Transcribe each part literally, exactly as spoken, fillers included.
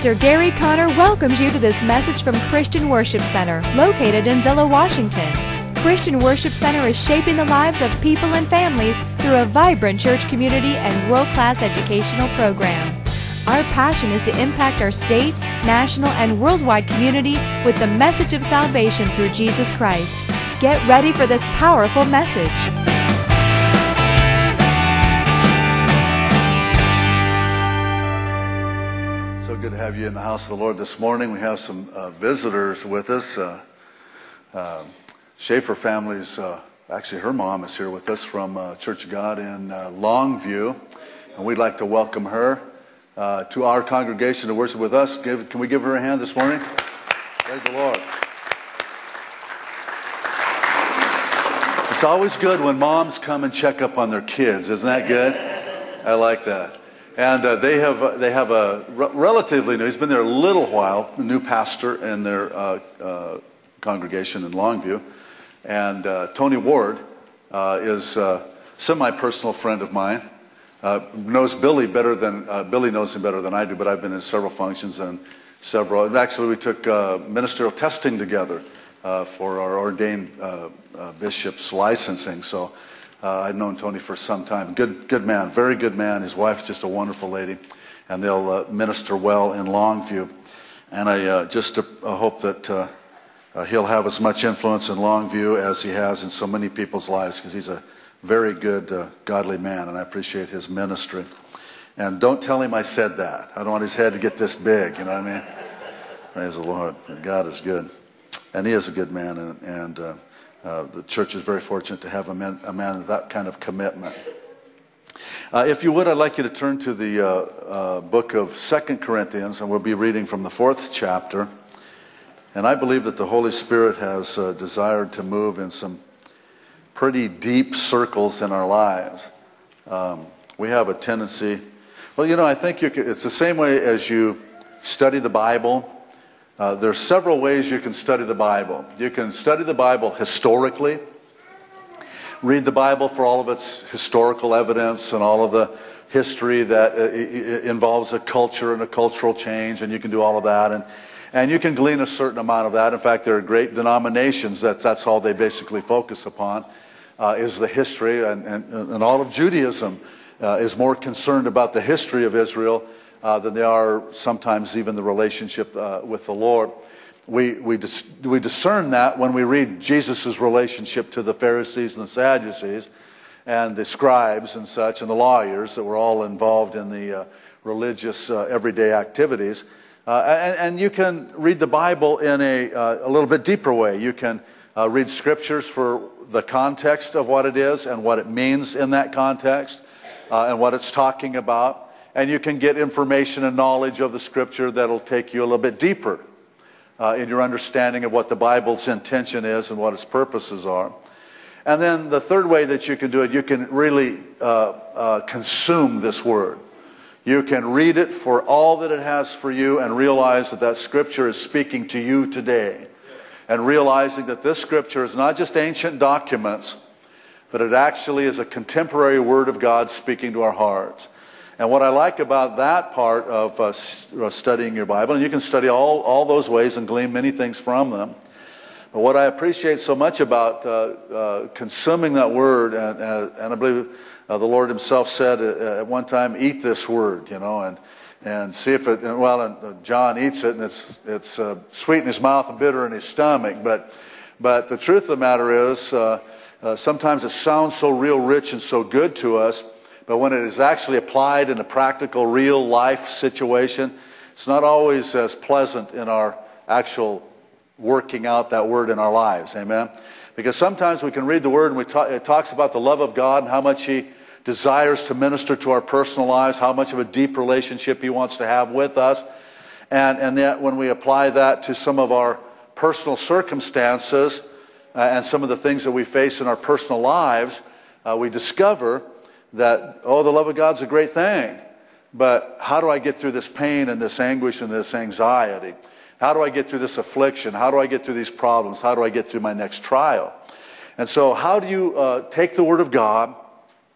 Pastor Gary Conner welcomes you to this message from Christian Worship Center, located in Zillow, Washington. Christian Worship Center is shaping the lives of people and families through a vibrant church community and world-class educational program. Our passion is to impact our state, national, and worldwide community with the message of salvation through Jesus Christ. Get ready for this powerful message. So good to have you in the house of the Lord this morning. We have some uh, visitors with us. Uh, uh, Schaefer family's, uh, actually her mom is here with us from uh, Church of God in uh, Longview. And we'd like to welcome her uh, to our congregation to worship with us. Give, can we give her a hand this morning? Praise the Lord. It's always good when moms come and check up on their kids. Isn't that good? I like that. And uh, they have uh, they have a re- relatively new, he's been there a little while, a new pastor in their uh, uh, congregation in Longview. And uh, Tony Ward uh, is a semi-personal friend of mine. Uh, knows Billy better than, uh, Billy knows him better than I do, but I've been in several functions and several, actually we took uh, ministerial testing together uh, for our ordained uh, uh, bishop's licensing. So Uh, I've known Tony for some time. Good, good man, very good man. His wife's just a wonderful lady, and they'll uh, minister well in Longview. And I uh, just uh, hope that uh, uh, he'll have as much influence in Longview as he has in so many people's lives, because he's a very good, uh, godly man, and I appreciate his ministry. And don't tell him I said that. I don't want his head to get this big, you know what I mean? Praise the Lord. God is good. And he is a good man, and, and uh, Uh, the church is very fortunate to have a man, a man of that kind of commitment. Uh, if you would, I'd like you to turn to the uh, uh, book of Second Corinthians, and we'll be reading from the fourth chapter. And I believe that the Holy Spirit has uh, desired to move in some pretty deep circles in our lives. Um, we have a tendency, well, you know, I think you can, it's the same way as you study the Bible. Uh, there are several ways you can study the Bible. You can study the Bible historically, read the Bible for all of its historical evidence and all of the history that uh, involves a culture and a cultural change, and you can do all of that. And, and you can glean a certain amount of that. In fact, there are great denominations that that's all they basically focus upon, uh, is the history. And, and, and all of Judaism uh, is more concerned about the history of Israel Uh, than they are sometimes even the relationship uh, with the Lord. We we, dis- we discern that when we read Jesus' relationship to the Pharisees and the Sadducees and the scribes and such and the lawyers that were all involved in the uh, religious uh, everyday activities. Uh, and, and you can read the Bible in a, uh, a little bit deeper way. You can uh, read scriptures for the context of what it is and what it means in that context uh, and what it's talking about. And you can get information and knowledge of the Scripture that'll take you a little bit deeper uh, in your understanding of what the Bible's intention is and what its purposes are. And then the third way that you can do it, you can really uh, uh, consume this Word. You can read it for all that it has for you and realize that that Scripture is speaking to you today. And realizing that this Scripture is not just ancient documents, but it actually is a contemporary Word of God speaking to our hearts. And what I like about that part of uh, studying your Bible, and you can study all, all those ways and glean many things from them, but what I appreciate so much about uh, uh, consuming that Word, and, uh, and I believe uh, the Lord Himself said uh, at one time, eat this Word, you know, and and see if it, well, and, uh, John eats it, and it's it's uh, sweet in his mouth and bitter in his stomach, but, but the truth of the matter is, uh, uh, sometimes it sounds so real rich and so good to us, but when it is actually applied in a practical, real life situation, it's not always as pleasant in our actual working out that Word in our lives. Amen? Because sometimes we can read the Word and we talk, it talks about the love of God and how much He desires to minister to our personal lives, how much of a deep relationship He wants to have with us. And, and yet when we apply that to some of our personal circumstances uh, and some of the things that we face in our personal lives, uh, we discover that, oh, the love of God's a great thing, but how do I get through this pain and this anguish and this anxiety? How do I get through this affliction? How do I get through these problems? How do I get through my next trial? And so how do you uh, take the Word of God,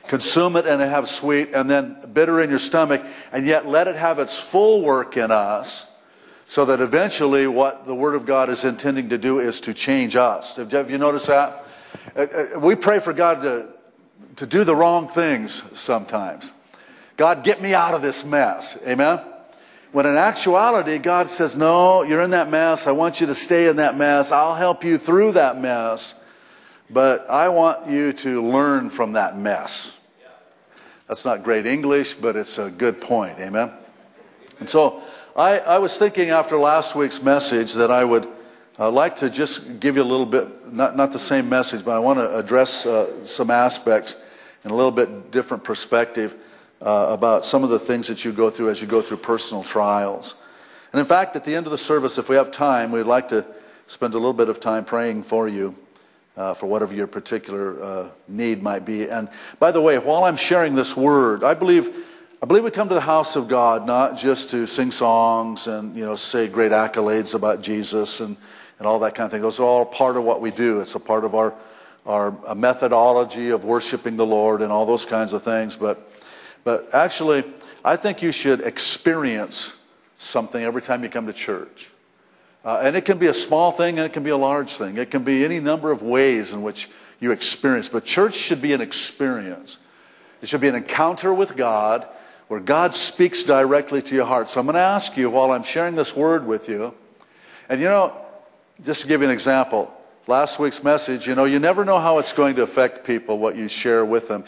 consume it and have sweet, and then bitter in your stomach, and yet let it have its full work in us, so that eventually what the Word of God is intending to do is to change us. Have you noticed that? We pray for God to, to do the wrong things sometimes. God, get me out of this mess. Amen? When in actuality, God says, no, you're in that mess. I want you to stay in that mess. I'll help you through that mess. But I want you to learn from that mess. That's not great English, but it's a good point. Amen? And so I, I was thinking after last week's message that I would uh, like to just give you a little bit, not, not the same message, but I want to address uh, some aspects in a little bit different perspective uh, about some of the things that you go through as you go through personal trials. And in fact, at the end of the service, if we have time, we'd like to spend a little bit of time praying for you. Uh, for whatever your particular uh, need might be. And by the way, while I'm sharing this word, I believe I believe we come to the house of God not just to sing songs and, you know, say great accolades about Jesus and, and all that kind of thing. Those are all part of what we do. It's a part of our our methodology of worshiping the Lord and all those kinds of things. But but actually, I think you should experience something every time you come to church. Uh, and it can be a small thing and it can be a large thing. It can be any number of ways in which you experience. But church should be an experience. It should be an encounter with God where God speaks directly to your heart. So I'm going to ask you while I'm sharing this word with you. And you know, just to give you an example, last week's message, you know, you never know how it's going to affect people, what you share with them.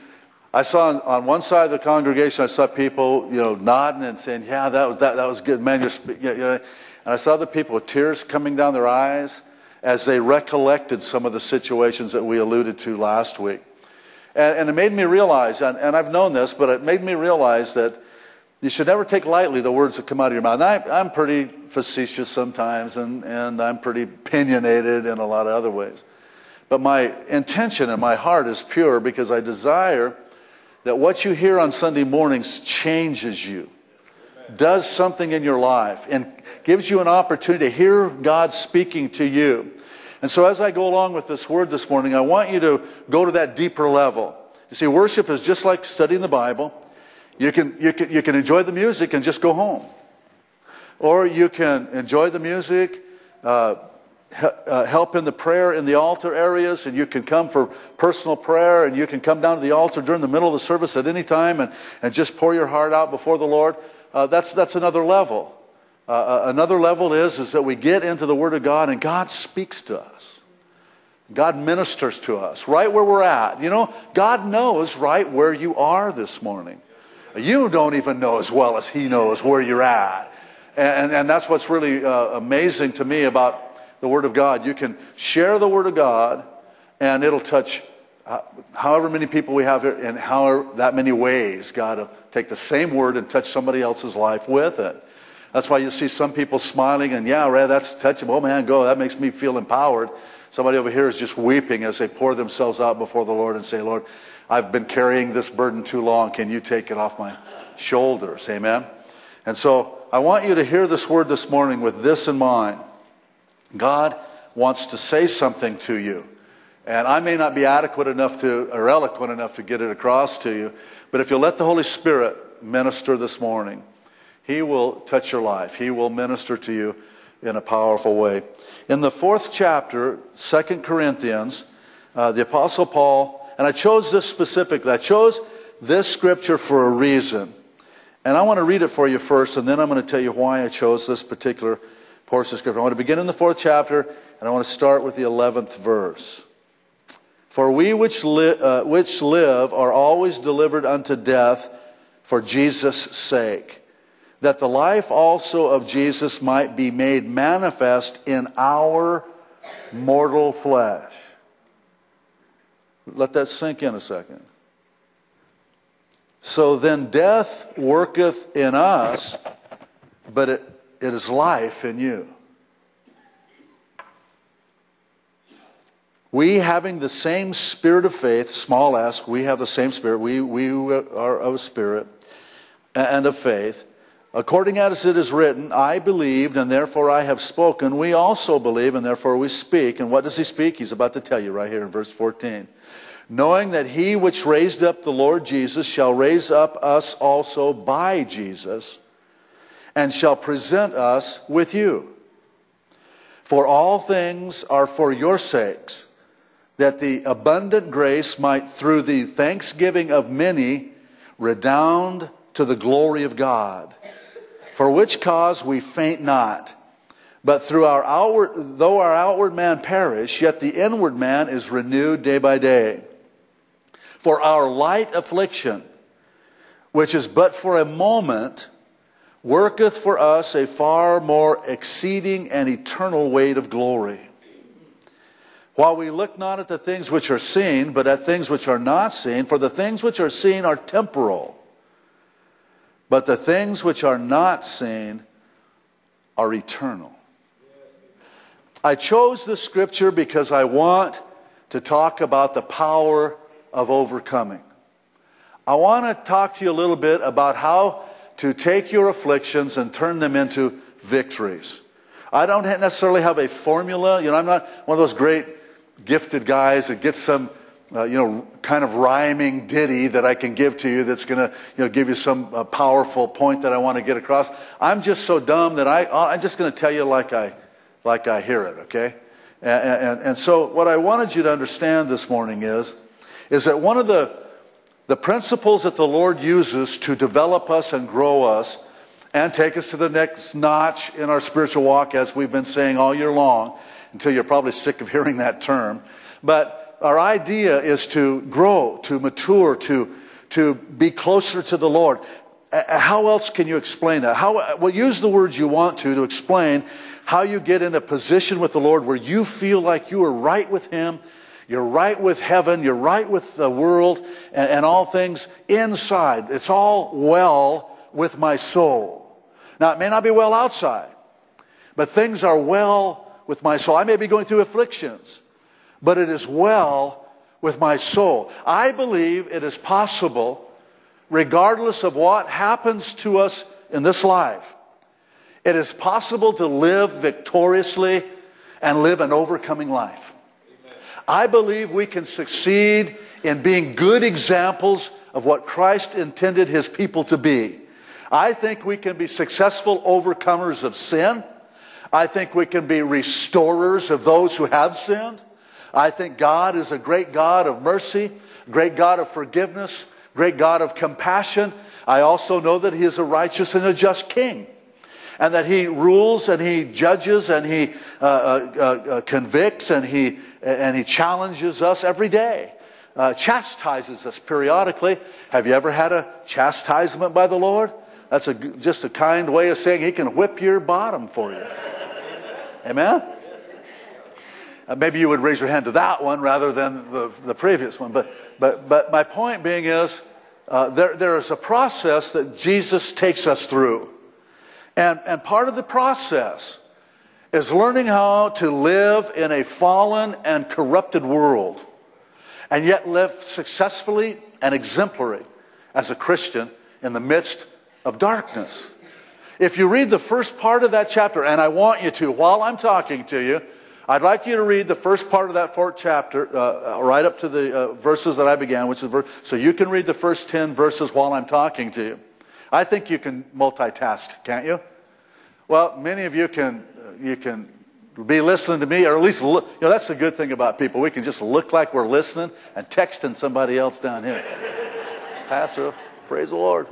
I saw on, on one side of the congregation, I saw people, you know, nodding and saying, yeah, that was that, that was good. Man, you're speaking, you know. And I saw the people with tears coming down their eyes as they recollected some of the situations that we alluded to last week. And, and it made me realize, and, and I've known this, but it made me realize that you should never take lightly the words that come out of your mouth. And I, I'm pretty facetious sometimes, and, and I'm pretty opinionated in a lot of other ways. But my intention and my heart is pure because I desire that what you hear on Sunday mornings changes you, does something in your life, and gives you an opportunity to hear God speaking to you. And so as I go along with this word this morning, I want you to go to that deeper level. You see, worship is just like studying the Bible. You can, you can, you can enjoy the music and just go home. Or you can enjoy the music, uh, uh, help in the prayer in the altar areas, and you can come for personal prayer, and you can come down to the altar during the middle of the service at any time and, and just pour your heart out before the Lord. Uh, that's that's another level. Uh, another level is, is that we get into the Word of God and God speaks to us. God ministers to us right where we're at. You know, God knows right where you are this morning. You don't even know as well as He knows where you're at. And, and that's what's really uh, amazing to me about the Word of God. You can share the Word of God and it'll touch uh, however many people we have here in however that many ways. God will take the same word and touch somebody else's life with it. That's why you see some people smiling and, yeah, Ray, that's touching. Oh, man, go. That makes me feel empowered. Somebody over here is just weeping as they pour themselves out before the Lord and say, Lord, I've been carrying this burden too long. Can you take it off my shoulders? Amen? And so I want you to hear this word this morning with this in mind. God wants to say something to you. And I may not be adequate enough to, or eloquent enough to get it across to you, but if you'll let the Holy Spirit minister this morning, He will touch your life. He will minister to you in a powerful way. In the fourth chapter, Second Corinthians, uh, the Apostle Paul, and I chose this specifically. I chose this scripture for a reason. And I want to read it for you first, and then I'm going to tell you why I chose this particular portion of scripture. I want to begin in the fourth chapter, and I want to start with the eleventh verse. For we which, li- uh, which live are always delivered unto death for Jesus' sake, that the life also of Jesus might be made manifest in our mortal flesh. Let that sink in a second. So then death worketh in us, but it, it is life in you. We, having the same spirit of faith, small s, we have the same spirit, we, we are of spirit and of faith, according as it is written, I believed and therefore I have spoken. We also believe and therefore we speak. And what does he speak? He's about to tell you right here in verse fourteen. knowing that he which raised up the Lord Jesus shall raise up us also by Jesus, and shall present us with you. For all things are for your sakes, that the abundant grace might through the thanksgiving of many redound to the glory of God. For which cause we faint not, but through our outward, though our outward man perish, yet the inward man is renewed day by day. For our light affliction, which is but for a moment, worketh for us a far more exceeding and eternal weight of glory. While we look not at the things which are seen, but at things which are not seen, for the things which are seen are temporal, but the things which are not seen are eternal. I chose this scripture because I want to talk about the power of overcoming. I want to talk to you a little bit about how to take your afflictions and turn them into victories. I don't necessarily have a formula. You know, I'm not one of those great gifted guys that gets some, uh, you know, kind of rhyming ditty that I can give to you that's going to, you know, give you some uh, powerful point that I want to get across. I'm just so dumb that I, I'm just going to tell you like I, like I hear it, okay? And, and, and so what I wanted you to understand this morning is, is that one of the The principles that the Lord uses to develop us and grow us and take us to the next notch in our spiritual walk, as we've been saying all year long, until you're probably sick of hearing that term. But our idea is to grow, to mature, to, to be closer to the Lord. How else can you explain that? How, well, use the words you want to to explain how you get in a position with the Lord where you feel like you are right with Him. You're right with heaven, you're right with the world, and, and all things inside. It's all well with my soul. Now, it may not be well outside, but things are well with my soul. I may be going through afflictions, but it is well with my soul. I believe it is possible, regardless of what happens to us in this life, it is possible to live victoriously and live an overcoming life. I believe we can succeed in being good examples of what Christ intended His people to be. I think we can be successful overcomers of sin. I think we can be restorers of those who have sinned. I think God is a great God of mercy, great God of forgiveness, great God of compassion. I also know that He is a righteous and a just King, and that He rules and He judges and He uh, uh, uh, convicts and He and He challenges us every day, uh, chastises us periodically. Have you ever had a chastisement by the Lord? That's a, just a kind way of saying He can whip your bottom for you. Amen? Uh, maybe you would raise your hand to that one rather than the, the previous one. But, but, but my point being is, uh, there, there is a process that Jesus takes us through. And, and part of the process is learning how to live in a fallen and corrupted world, and yet live successfully and exemplary as a Christian in the midst of darkness. If you read the first part of that chapter, and I want you to, while I'm talking to you, I'd like you to read the first part of that fourth chapter, uh, right up to the uh, verses that I began, which is verse, so you can read the first ten verses while I'm talking to you. I think you can multitask, can't you? Well, many of you can. You can be listening to me, or at least look, you know, that's the good thing about people. We can just look like we're listening and texting somebody else down here. Pastor, praise the Lord.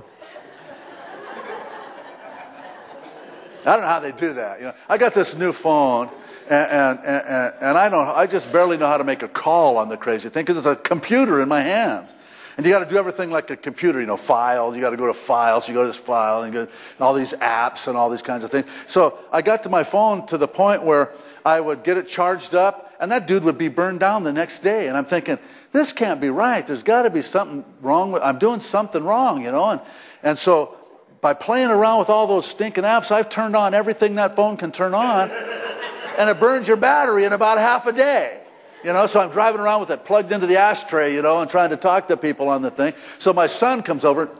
I don't know how they do that. You know, I got this new phone, and and and, and I don't. I just barely know how to make a call on the crazy thing because it's a computer in my hands. And you got to do everything like a computer, you know, file. You got to go to files. You go to this file and you go to all these apps and all these kinds of things. So I got to my phone to the point where I would get it charged up, and that dude would be burned down the next day. And I'm thinking, this can't be right. There's got to be something wrong with. I'm doing something wrong, you know. And and so by playing around with all those stinking apps, I've turned on everything that phone can turn on, and it burns your battery in about half a day. You know, so I'm driving around with it plugged into the ashtray, you know, and trying to talk to people on the thing. So my son comes over.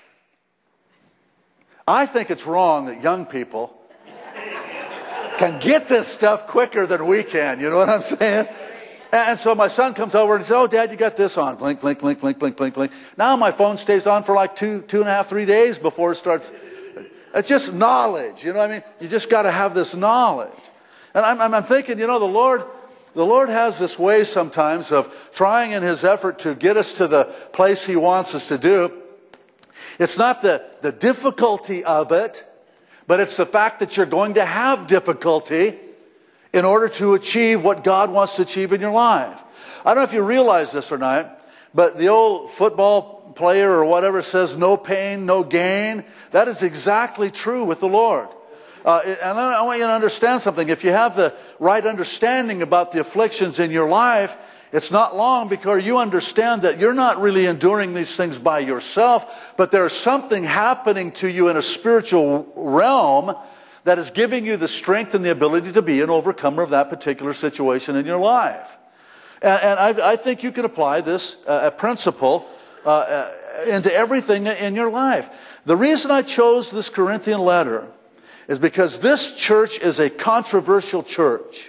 I think it's wrong that young people can get this stuff quicker than we can. You know what I'm saying? And so my son comes over and he says, oh, Dad, you got this on. Blink, blink, blink, blink, blink, blink, blink. Now my phone stays on for like two, two and a half, three days before it starts. It's just knowledge, you know what I mean? You just got to have this knowledge. And I'm, I'm, I'm thinking, you know, the Lord, the Lord has this way sometimes of trying in His effort to get us to the place He wants us to do. It's not the, the difficulty of it, but it's the fact that you're going to have difficulty in order to achieve what God wants to achieve in your life. I don't know if you realize this or not, but the old football player or whatever says no pain, no gain. That is exactly true with the Lord. Uh, and I want you to understand something. If you have the right understanding about the afflictions in your life, it's not long because you understand that you're not really enduring these things by yourself, but there's something happening to you in a spiritual realm that is giving you the strength and the ability to be an overcomer of that particular situation in your life. And, and I, I think you can apply this uh, principle uh, uh, into everything in your life. The reason I chose this Corinthian letter is because this church is a controversial church.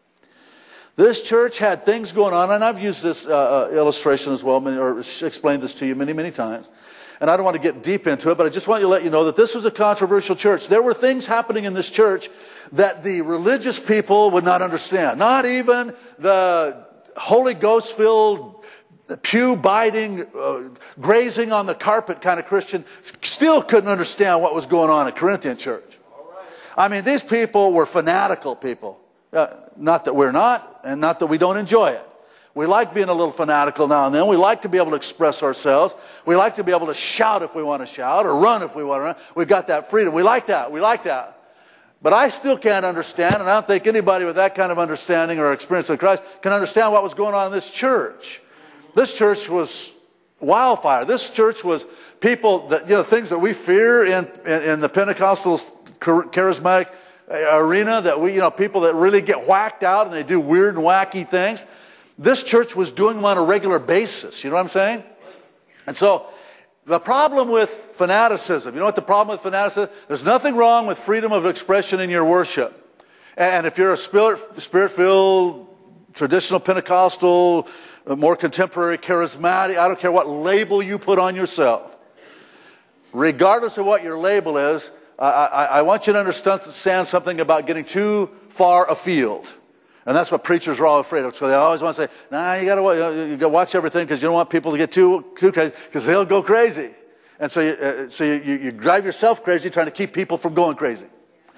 This church had things going on, and I've used this uh, illustration as well, or explained this to you many, many times. And I don't want to get deep into it, but I just want to let you know that this was a controversial church. There were things happening in this church that the religious people would not understand. Not even the Holy Ghost-filled, pew-biting, uh, grazing on the carpet kind of Christian still couldn't understand what was going on in Corinthian church. I mean, these people were fanatical people. Uh, not that we're not, and not that we don't enjoy it. We like being a little fanatical now and then. We like to be able to express ourselves. We like to be able to shout if we want to shout or run if we want to run. We've got that freedom. We like that. We like that. But I still can't understand, and I don't think anybody with that kind of understanding or experience of Christ can understand what was going on in this church. This church was wildfire. This church was people that, you know, things that we fear in, in, in the Pentecostal charismatic arena, that we, you know, people that really get whacked out and they do weird and wacky things. This church was doing them on a regular basis. You know what I'm saying? And so the problem with fanaticism, you know what the problem with fanaticism? There's nothing wrong with freedom of expression in your worship. And if you're a spirit, spirit-filled, traditional Pentecostal, more contemporary, charismatic, I don't care what label you put on yourself. Regardless of what your label is, I, I, I want you to understand something about getting too far afield. And that's what preachers are all afraid of. So they always want to say, nah, you got to you got to watch everything because you don't want people to get too too crazy because they'll go crazy. And so you, uh, so you, you, you drive yourself crazy trying to keep people from going crazy.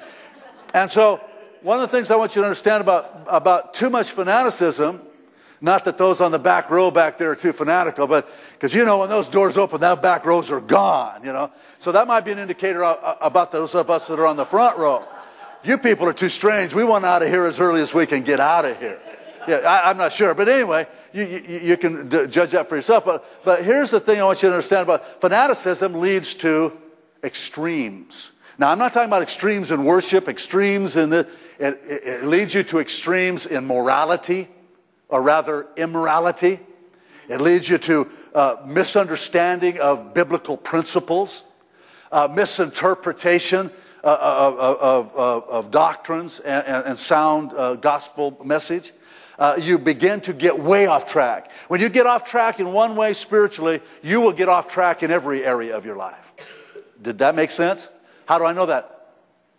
And so one of the things I want you to understand about, about too much fanaticism, not that those on the back row back there are too fanatical, but because, you know, when those doors open, that back rows are gone, you know. So that might be an indicator about those of us that are on the front row. You people are too strange. We want out of here as early as we can get out of here. Yeah, I, I'm not sure. But anyway, you, you, you can d judge that for yourself. But, but here's the thing I want you to understand about fanaticism leads to extremes. Now, I'm not talking about extremes in worship, extremes in the, it, it, it leads you to extremes in morality, or rather immorality. It leads you to uh, misunderstanding of biblical principles, uh, misinterpretation uh, of, of, of, of doctrines and, and, and sound uh, gospel message. Uh, you begin to get way off track. When you get off track in one way spiritually, you will get off track in every area of your life. Did that make sense? How do I know that?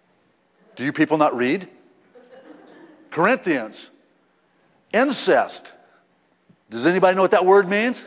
Do you people not read? Corinthians. Incest. Does anybody know what that word means?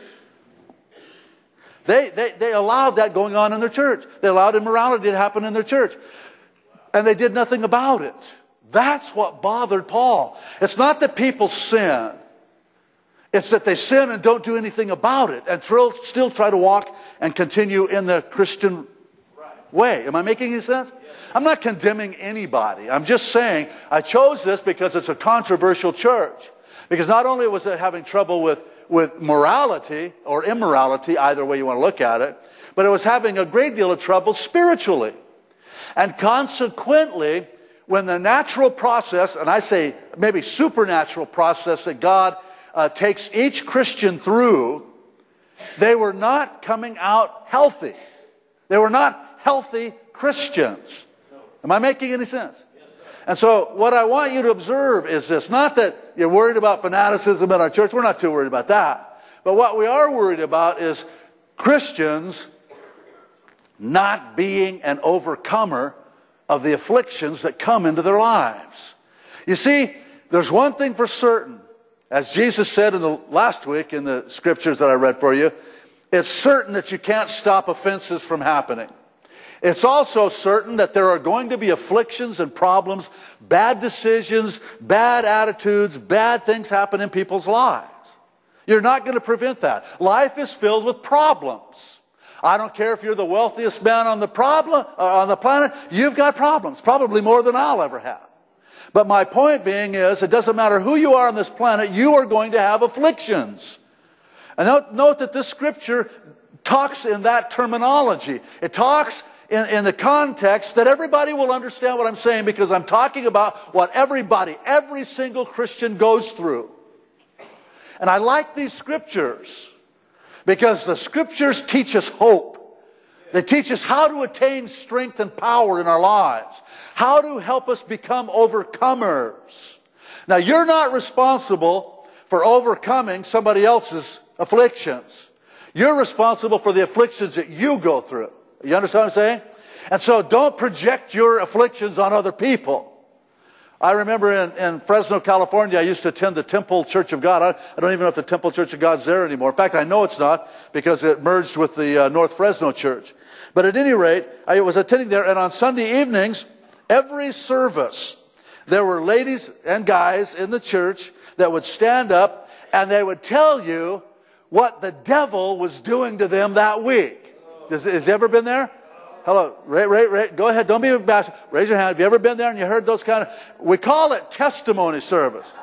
They, they, they allowed that going on in their church. They allowed immorality to happen in their church. And they did nothing about it. That's what bothered Paul. It's not that people sin. It's that they sin and don't do anything about it and still try to walk and continue in the Christian way. Am I making any sense? I'm not condemning anybody. I'm just saying I chose this because it's a controversial church. Because not only was it having trouble with, with morality or immorality, either way you want to look at it, but it was having a great deal of trouble spiritually. And consequently, when the natural process, and I say maybe supernatural process that God uh, takes each Christian through, they were not coming out healthy. They were not healthy Christians. Am I making any sense? And so what I want you to observe is this. Not that you're worried about fanaticism in our church. We're not too worried about that. But what we are worried about is Christians not being an overcomer of the afflictions that come into their lives. You see, there's one thing for certain. As Jesus said in the last week in the scriptures that I read for you, it's certain that you can't stop offenses from happening. It's also certain that there are going to be afflictions and problems, bad decisions, bad attitudes, bad things happen in people's lives. You're not going to prevent that. Life is filled with problems. I don't care if you're the wealthiest man on the problem uh, on the planet, you've got problems, probably more than I'll ever have. But my point being is, it doesn't matter who you are on this planet, you are going to have afflictions. And note, note that this scripture talks in that terminology. It talks in, in the context that everybody will understand what I'm saying, because I'm talking about what everybody, every single Christian goes through. And I like these scriptures because the scriptures teach us hope. They teach us how to attain strength and power in our lives. How to help us become overcomers. Now, you're not responsible for overcoming somebody else's afflictions. You're responsible for the afflictions that you go through. You understand what I'm saying? And so don't project your afflictions on other people. I remember in, in Fresno, California, I used to attend the Temple Church of God. I, I don't even know if the Temple Church of God's there anymore. In fact, I know it's not, because it merged with the uh, North Fresno Church. But at any rate, I was attending there, and on Sunday evenings, every service, there were ladies and guys in the church that would stand up, and they would tell you what the devil was doing to them that week. Has, has he ever been there? Hello, Ray, Ray, Ray, go ahead. Don't be embarrassed. Raise your hand. Have you ever been there and you heard those kind of... We call it testimony service.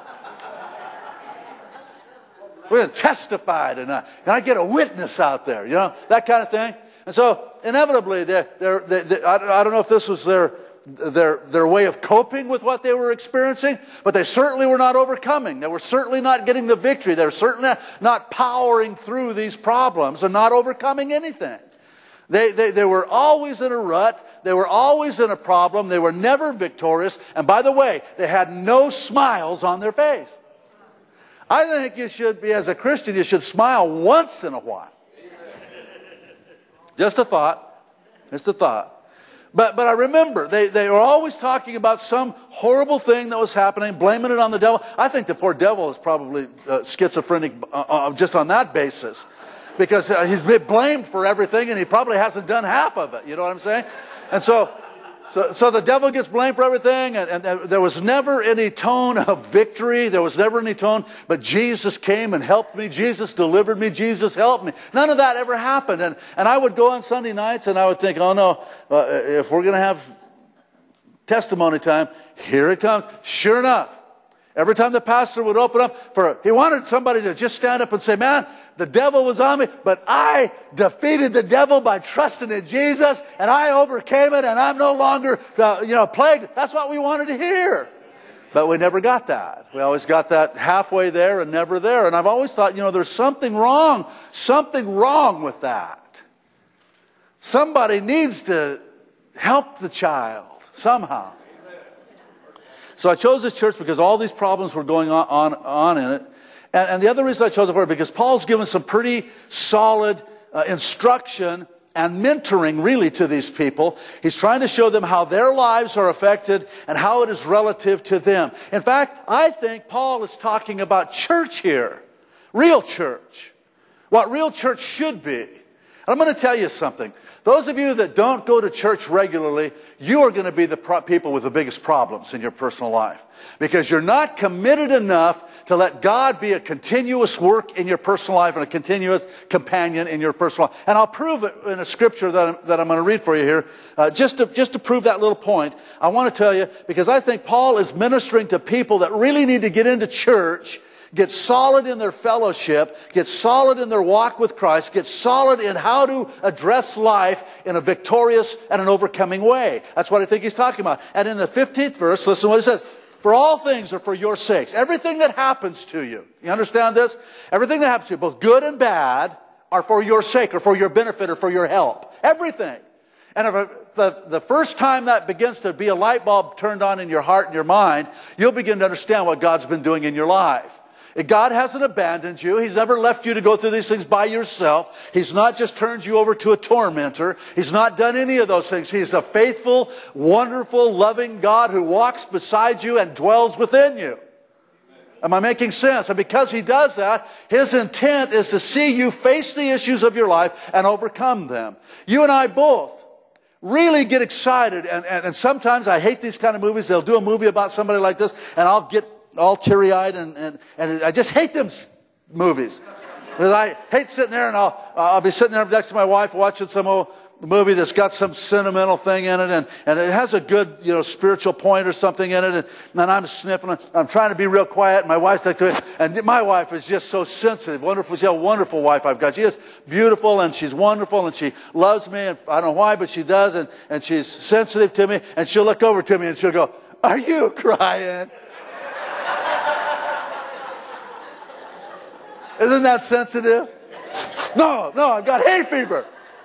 We're going to testify tonight. Can I get a witness out there? You know, that kind of thing. And so, inevitably, they're, they're, they, they, I, I don't know if this was their, their, their way of coping with what they were experiencing, but they certainly were not overcoming. They were certainly not getting the victory. They were certainly not powering through these problems and not overcoming anything. They, they, they were always in a rut. They were always in a problem. They were never victorious. And by the way, they had no smiles on their face. I think you should be, as a Christian, you should smile once in a while. Just a thought. Just a thought. But, but I remember, they, they were always talking about some horrible thing that was happening, blaming it on the devil. I think the poor devil is probably uh, schizophrenic uh, uh, just on that basis. Because uh, he's been blamed for everything, and he probably hasn't done half of it. You know what I'm saying? And so, so, so the devil gets blamed for everything, and, and there was never any tone of victory. There was never any tone, but Jesus came and helped me. Jesus delivered me. Jesus helped me. None of that ever happened. And, and I would go on Sunday nights, and I would think, oh no, uh, if we're going to have testimony time, here it comes. Sure enough, every time the pastor would open up, for he wanted somebody to just stand up and say, man, the devil was on me, but I defeated the devil by trusting in Jesus, and I overcame it, and I'm no longer, uh, you know, plagued. That's what we wanted to hear. But we never got that. We always got that halfway there and never there. And I've always thought, you know, there's something wrong, something wrong with that. Somebody needs to help the child somehow. So I chose this church because all these problems were going on, on, on in it. And, and the other reason I chose it for it, because Paul's given some pretty solid uh, instruction and mentoring, really, to these people. He's trying to show them how their lives are affected and how it is relative to them. In fact, I think Paul is talking about church here. Real church. What real church should be. And I'm going to tell you something. Those of you that don't go to church regularly, you are going to be the pro- people with the biggest problems in your personal life. Because you're not committed enough to let God be a continuous work in your personal life and a continuous companion in your personal life. And I'll prove it in a scripture that I'm, that I'm going to read for you here. Uh, just to, just to prove that little point, I want to tell you, because I think Paul is ministering to people that really need to get into church, get solid in their fellowship, get solid in their walk with Christ, get solid in how to address life in a victorious and an overcoming way. That's what I think he's talking about. And in the fifteenth verse, listen to what he says. For all things are for your sakes. Everything that happens to you. You understand this? Everything that happens to you, both good and bad, are for your sake or for your benefit or for your help. Everything. And if the, the first time that begins to be a light bulb turned on in your heart and your mind, you'll begin to understand what God's been doing in your life. God hasn't abandoned you. He's never left you to go through these things by yourself. He's not just turned you over to a tormentor. He's not done any of those things. He's a faithful, wonderful, loving God who walks beside you and dwells within you. Am I making sense? And because He does that, His intent is to see you face the issues of your life and overcome them. You and I both really get excited. And, and, and sometimes I hate these kind of movies. They'll do a movie about somebody like this, and I'll get all teary-eyed, and, and, and I just hate them movies. Because I hate sitting there, and I'll, I'll be sitting there next to my wife watching some old movie that's got some sentimental thing in it, and, and it has a good, you know, spiritual point or something in it, and, and I'm sniffling. I'm trying to be real quiet, and my wife's like to it, and my wife is just so sensitive. Wonderful. She's a wonderful wife I've got. She is beautiful, and she's wonderful, and she loves me, and I don't know why, but she does, and, and she's sensitive to me, and she'll look over to me, and she'll go, "Are you crying?" Isn't that sensitive? No, no, I've got hay fever.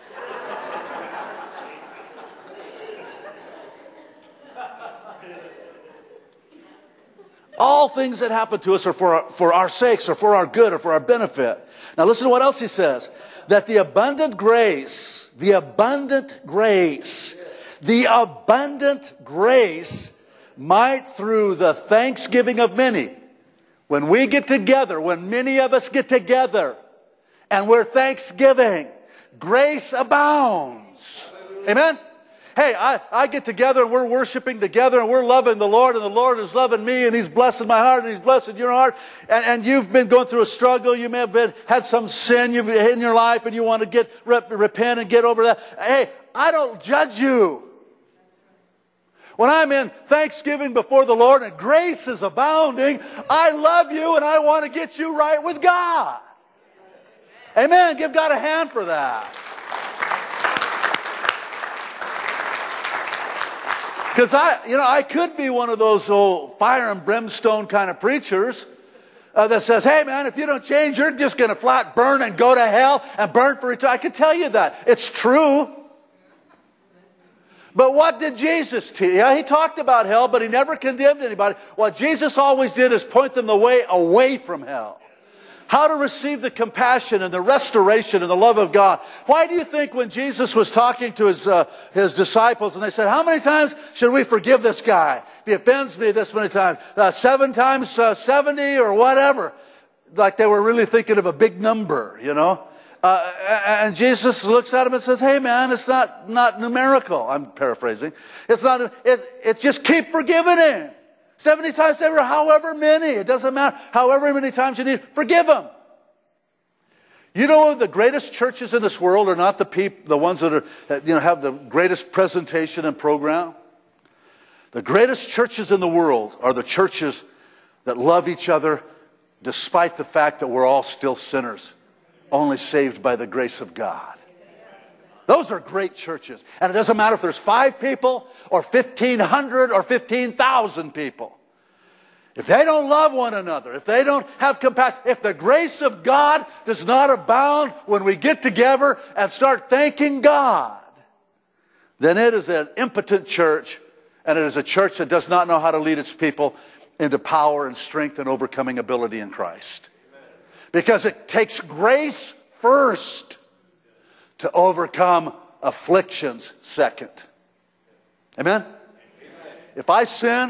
All things that happen to us are for our, for our sakes, or for our good, or for our benefit. Now listen to what else he says. That the abundant grace, the abundant grace, the abundant grace might through the thanksgiving of many. When we get together, when many of us get together, and we're thanksgiving, grace abounds. Amen? Hey, I, I get together and we're worshiping together and we're loving the Lord, and the Lord is loving me, and He's blessing my heart and He's blessing your heart. And, and you've been going through a struggle. You may have been, had some sin you've, in your life, and you want to get rep, repent and get over that. Hey, I don't judge you. When I'm in thanksgiving before the Lord and grace is abounding, I love you and I want to get you right with God. Amen. Give God a hand for that. Because I, you know, I could be one of those old fire and brimstone kind of preachers uh, that says, "Hey man, if you don't change, you're just going to flat burn and go to hell and burn for eternity." I could tell you that. It's true. But what did Jesus teach? Yeah, He talked about hell, but He never condemned anybody. What Jesus always did is point them the way away from hell. How to receive the compassion and the restoration and the love of God. Why do you think when Jesus was talking to His, uh, his disciples, and they said, "How many times should we forgive this guy? If he offends me this many times, uh, seven times uh, seventy or whatever." Like they were really thinking of a big number, you know. Uh, and Jesus looks at him and says, "Hey man, it's not, not numerical." I'm paraphrasing. It's not, it, it's just keep forgiving him. seventy times, seven, however many. It doesn't matter. However many times you need, forgive him. You know, the greatest churches in this world are not the peop, the ones that are, you know, have the greatest presentation and program. The greatest churches in the world are the churches that love each other despite the fact that we're all still sinners, only saved by the grace of God. Those are great churches. And it doesn't matter if there's five people or fifteen hundred or fifteen thousand people. If they don't love one another, if they don't have compassion, if the grace of God does not abound when we get together and start thanking God, then it is an impotent church, and it is a church that does not know how to lead its people into power and strength and overcoming ability in Christ. Because it takes grace first to overcome afflictions second. Amen? Amen? If I sin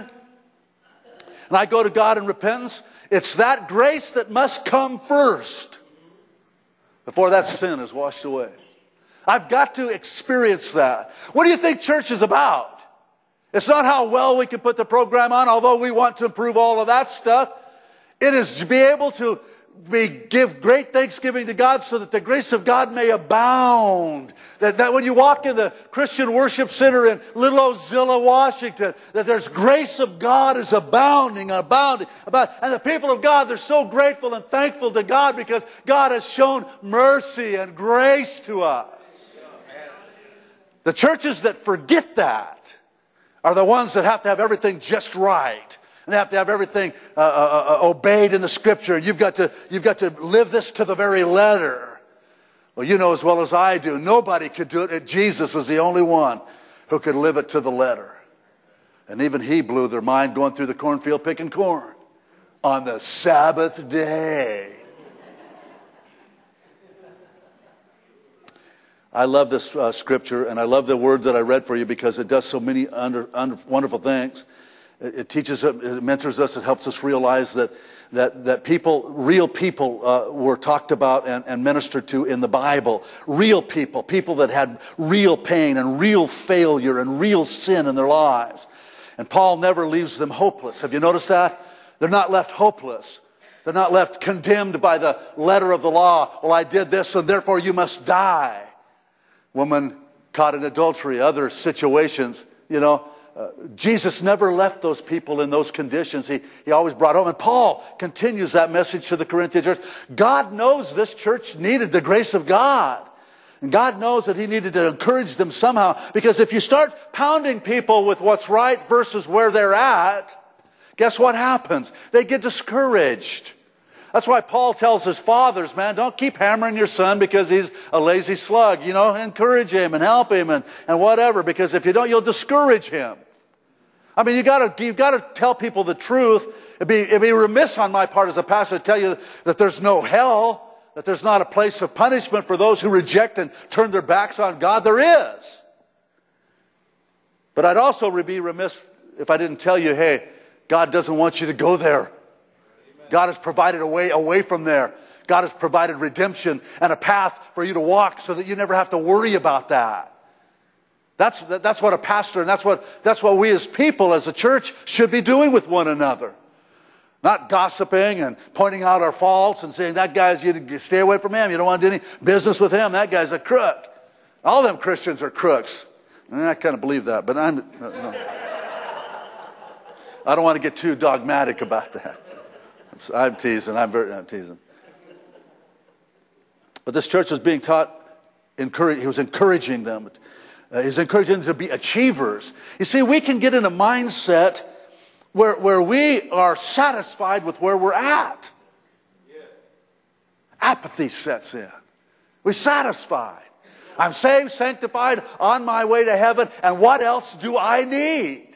and I go to God in repentance, it's that grace that must come first before that sin is washed away. I've got to experience that. What do you think church is about? It's not how well we can put the program on, although we want to improve all of that stuff. It is to be able to We give great thanksgiving to God so that the grace of God may abound. That, that when you walk in the Christian Worship Center in Little Ozilla, Washington, that there's grace of God is abounding, abounding. About, and the people of God, they're so grateful and thankful to God because God has shown mercy and grace to us. The churches that forget that are the ones that have to have everything just right. And they have to have everything uh, uh, uh, obeyed in the Scripture. You've got to, you've got to live this to the very letter. Well, you know as well as I do, nobody could do it. Jesus was the only one who could live it to the letter. And even he blew their mind going through the cornfield picking corn on the Sabbath day. I love this uh, scripture, and I love the word that I read for you because it does so many under, under, wonderful things. It, it teaches, it mentors us, it helps us realize that that that people, real people, uh, were talked about and, and ministered to in the Bible. Real people, people that had real pain and real failure and real sin in their lives. And Paul never leaves them hopeless. Have you noticed that? They're not left hopeless. They're not left condemned by the letter of the law. Well, I did this, and therefore you must die. Woman caught in adultery, other situations, you know. Uh, Jesus never left those people in those conditions. He, he always brought home. And Paul continues that message to the Corinthian church. God knows this church needed the grace of God. And God knows that he needed to encourage them somehow. Because if you start pounding people with what's right versus where they're at, guess what happens? They get discouraged. That's why Paul tells his fathers, man, don't keep hammering your son because he's a lazy slug. You know, encourage him and help him and, and whatever. Because if you don't, you'll discourage him. I mean, you got to you got to tell people the truth. It'd be, it'd be remiss on my part as a pastor to tell you that there's no hell, that there's not a place of punishment for those who reject and turn their backs on God. There is. But I'd also be remiss if I didn't tell you, hey, God doesn't want you to go there. God has provided a way away from there. God has provided redemption and a path for you to walk so that you never have to worry about that. That's, that's what a pastor and that's what, that's what we as people, as a church, should be doing with one another. Not gossiping and pointing out our faults and saying, that guy's, you stay away from him. You don't want to do any business with him. That guy's a crook. All them Christians are crooks. And I kind of believe that, but I'm, no. I don't want to get too dogmatic about that. I'm teasing. I'm very I'm teasing. But this church was being taught, encourage, he was encouraging them. Uh, he was encouraging them to be achievers. You see, we can get in a mindset where, where we are satisfied with where we're at. Yeah. Apathy sets in. We're satisfied. I'm saved, sanctified, on my way to heaven, and what else do I need?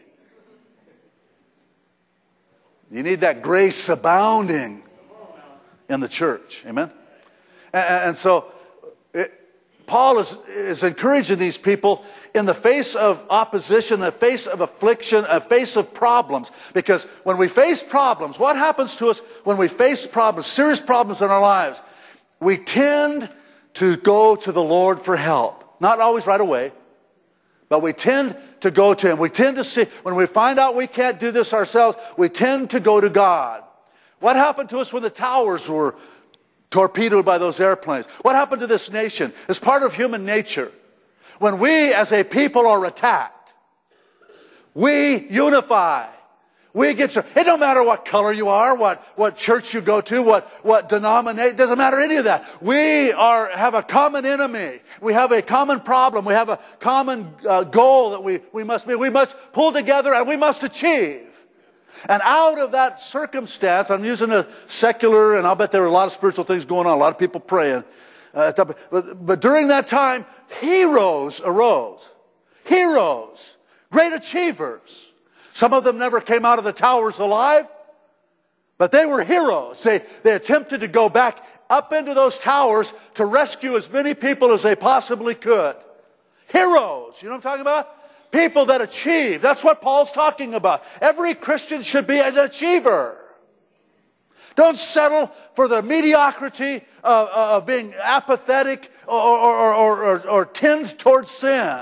You need that grace abounding in the church. Amen? And, and so it, Paul is, is encouraging these people in the face of opposition, in the face of affliction, in the face of problems. Because when we face problems, what happens to us when we face problems, serious problems in our lives? We tend to go to the Lord for help. Not always right away. But we tend to go to him. We tend to see, when we find out we can't do this ourselves, we tend to go to God. What happened to us when the towers were torpedoed by those airplanes? What happened to this nation? It's part of human nature. When we as a people are attacked, we unify. We get, it don't matter what color you are, what, what church you go to, what, what denomination, it doesn't matter any of that. We are, have a common enemy. We have a common problem. We have a common uh, goal that we, we must be. We must pull together and we must achieve. And out of that circumstance, I'm using a secular, and I'll bet there were a lot of spiritual things going on, a lot of people praying. Uh, but, but during that time, heroes arose. Heroes. Great achievers. Some of them never came out of the towers alive, but they were heroes. They, they attempted to go back up into those towers to rescue as many people as they possibly could. Heroes, you know what I'm talking about? People that achieve. That's what Paul's talking about. Every Christian should be an achiever. Don't settle for the mediocrity of, of being apathetic or, or, or, or, or tend towards sin.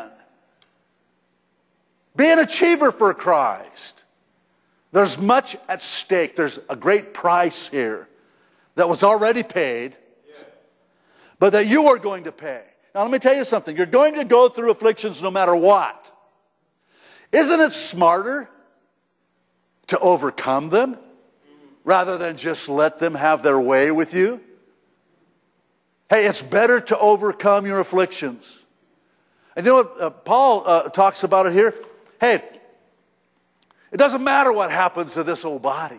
Be an achiever for Christ. There's much at stake. There's a great price here that was already paid, but that you are going to pay. Now let me tell you something. You're going to go through afflictions no matter what. Isn't it smarter to overcome them rather than just let them have their way with you? Hey, it's better to overcome your afflictions. And you know what uh, Paul uh, talks about it here? Hey, it doesn't matter what happens to this old body.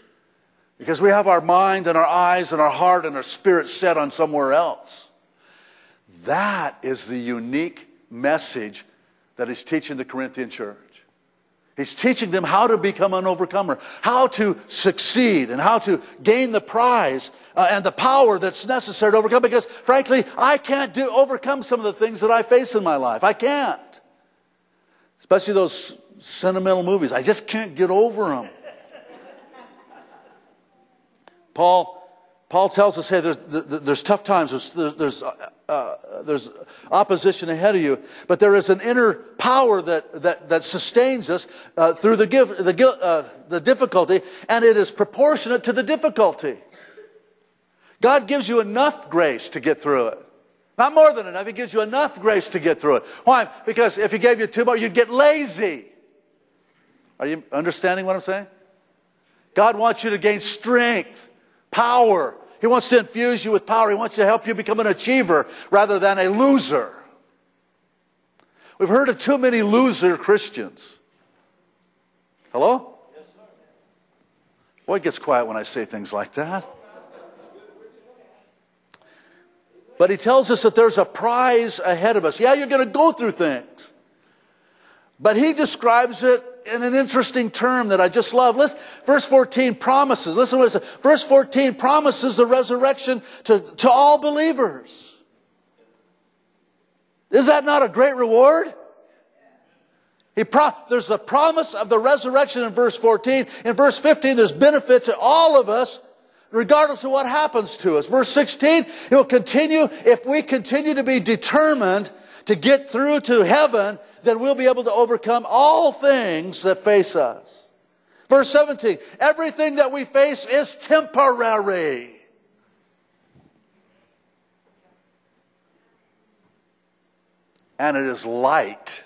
Because we have our mind and our eyes and our heart and our spirit set on somewhere else. that is the unique message that he's teaching the Corinthian church. He's teaching them how to become an overcomer, how to succeed, and how to gain the prize uh, and the power that's necessary to overcome. Because, frankly, I can't do overcome some of the things that I face in my life. I can't. Especially those sentimental movies. I just can't get over them. Paul, Paul tells us, hey, there's, there's tough times. There's, there's, uh, there's opposition ahead of you. But there is an inner power that, that, that sustains us uh, through the, give, the, uh, the difficulty, and it is proportionate to the difficulty. God gives you enough grace to get through it. Not more than enough. He gives you enough grace to get through it. Why? Because if He gave you too much, you'd get lazy. Are you understanding what I'm saying? God wants you to gain strength, power. He wants to infuse you with power. He wants to help you become an achiever rather than a loser. We've heard of too many loser Christians. Hello? Yes, sir. Boy, it gets quiet when I say things like that. But he tells us that there's a prize ahead of us. Yeah, you're going to go through things. But he describes it in an interesting term that I just love. Listen, verse fourteen promises. Listen to what it says. Verse fourteen promises the resurrection to, to all believers. Is that not a great reward? He pro- there's a promise of the resurrection in verse fourteen. In verse fifteen, there's benefit to all of us, regardless of what happens to us. Verse sixteen, it will continue. If we continue to be determined to get through to heaven, then we'll be able to overcome all things that face us. Verse seventeen, everything that we face is temporary. And it is light.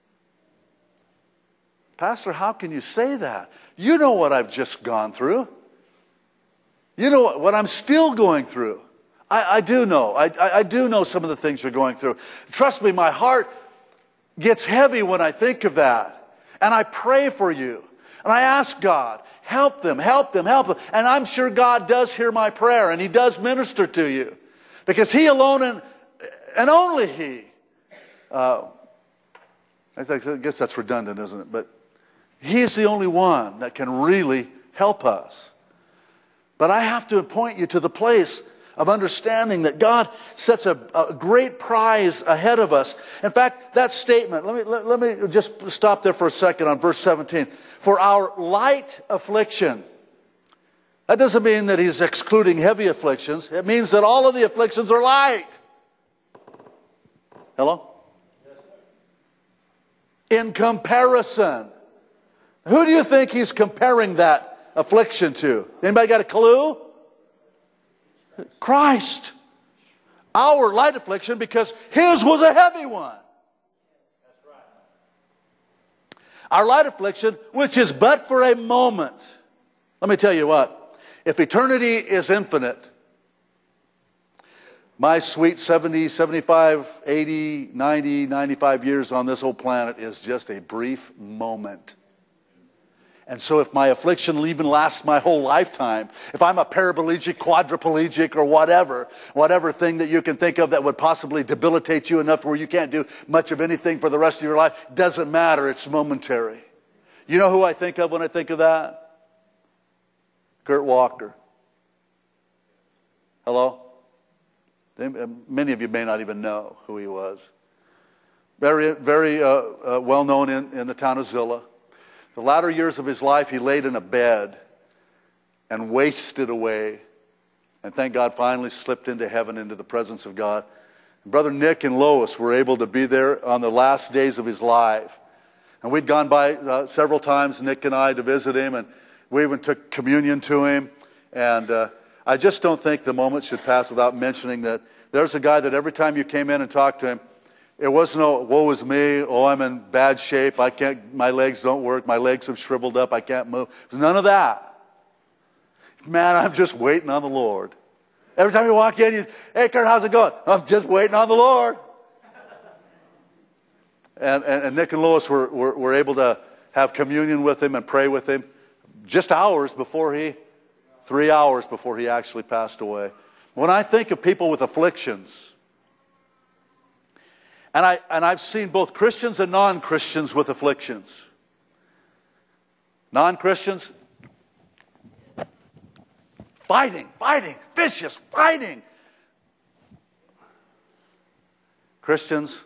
Pastor, how can you say that? You know what I've just gone through. You know what I'm still going through. I, I do know. I, I, I do know some of the things you're going through. Trust me, my heart gets heavy when I think of that. And I pray for you. And I ask God, help them, help them, help them. And I'm sure God does hear my prayer. And He does minister to you. Because He alone and, and only He. Uh, I guess that's redundant, isn't it? But He is the only one that can really help us. But I have to point you to the place of understanding that God sets a, a great prize ahead of us. In fact, that statement, let me, let, let me just stop there for a second on verse seventeen. For our light affliction. That doesn't mean that He's excluding heavy afflictions. It means that all of the afflictions are light. Hello? Yes, sir. In comparison. Who do you think He's comparing that affliction to? Anybody got a clue? Christ. Our light affliction, because His was a heavy one. That's right. Our light affliction, which is but for a moment. Let me tell you what. If eternity is infinite, my sweet seventy, seventy-five, eighty, ninety, ninety-five years on this old planet is just a brief moment. And so if my affliction even lasts my whole lifetime, if I'm a paraplegic, quadriplegic, or whatever, whatever thing that you can think of that would possibly debilitate you enough to where you can't do much of anything for the rest of your life, doesn't matter. It's momentary. You know who I think of when I think of that? Kurt Walker. Hello? Many of you may not even know who he was. Very, very uh, uh, well known in, in the town of Zillah. The latter years of his life, he laid in a bed and wasted away. And thank God, finally slipped into heaven, into the presence of God. And Brother Nick and Lois were able to be there on the last days of his life. And we'd gone by uh, several times, Nick and I, to visit him. And we even took communion to him. And uh, I just don't think the moment should pass without mentioning that there's a guy that every time you came in and talked to him, it wasn't, no, woe is me, oh, I'm in bad shape, I can't, my legs don't work, my legs have shriveled up, I can't move. It was none of that. Man, I'm just waiting on the Lord. Every time you walk in, you say, hey, Kurt, how's it going? I'm just waiting on the Lord. And, and, and Nick and Lois were, were, were able to have communion with him and pray with him just hours before he, three hours before he actually passed away. When I think of people with afflictions, And, I, and I've seen both Christians and non-Christians with afflictions. Non-Christians, fighting, fighting, vicious, fighting. Christians,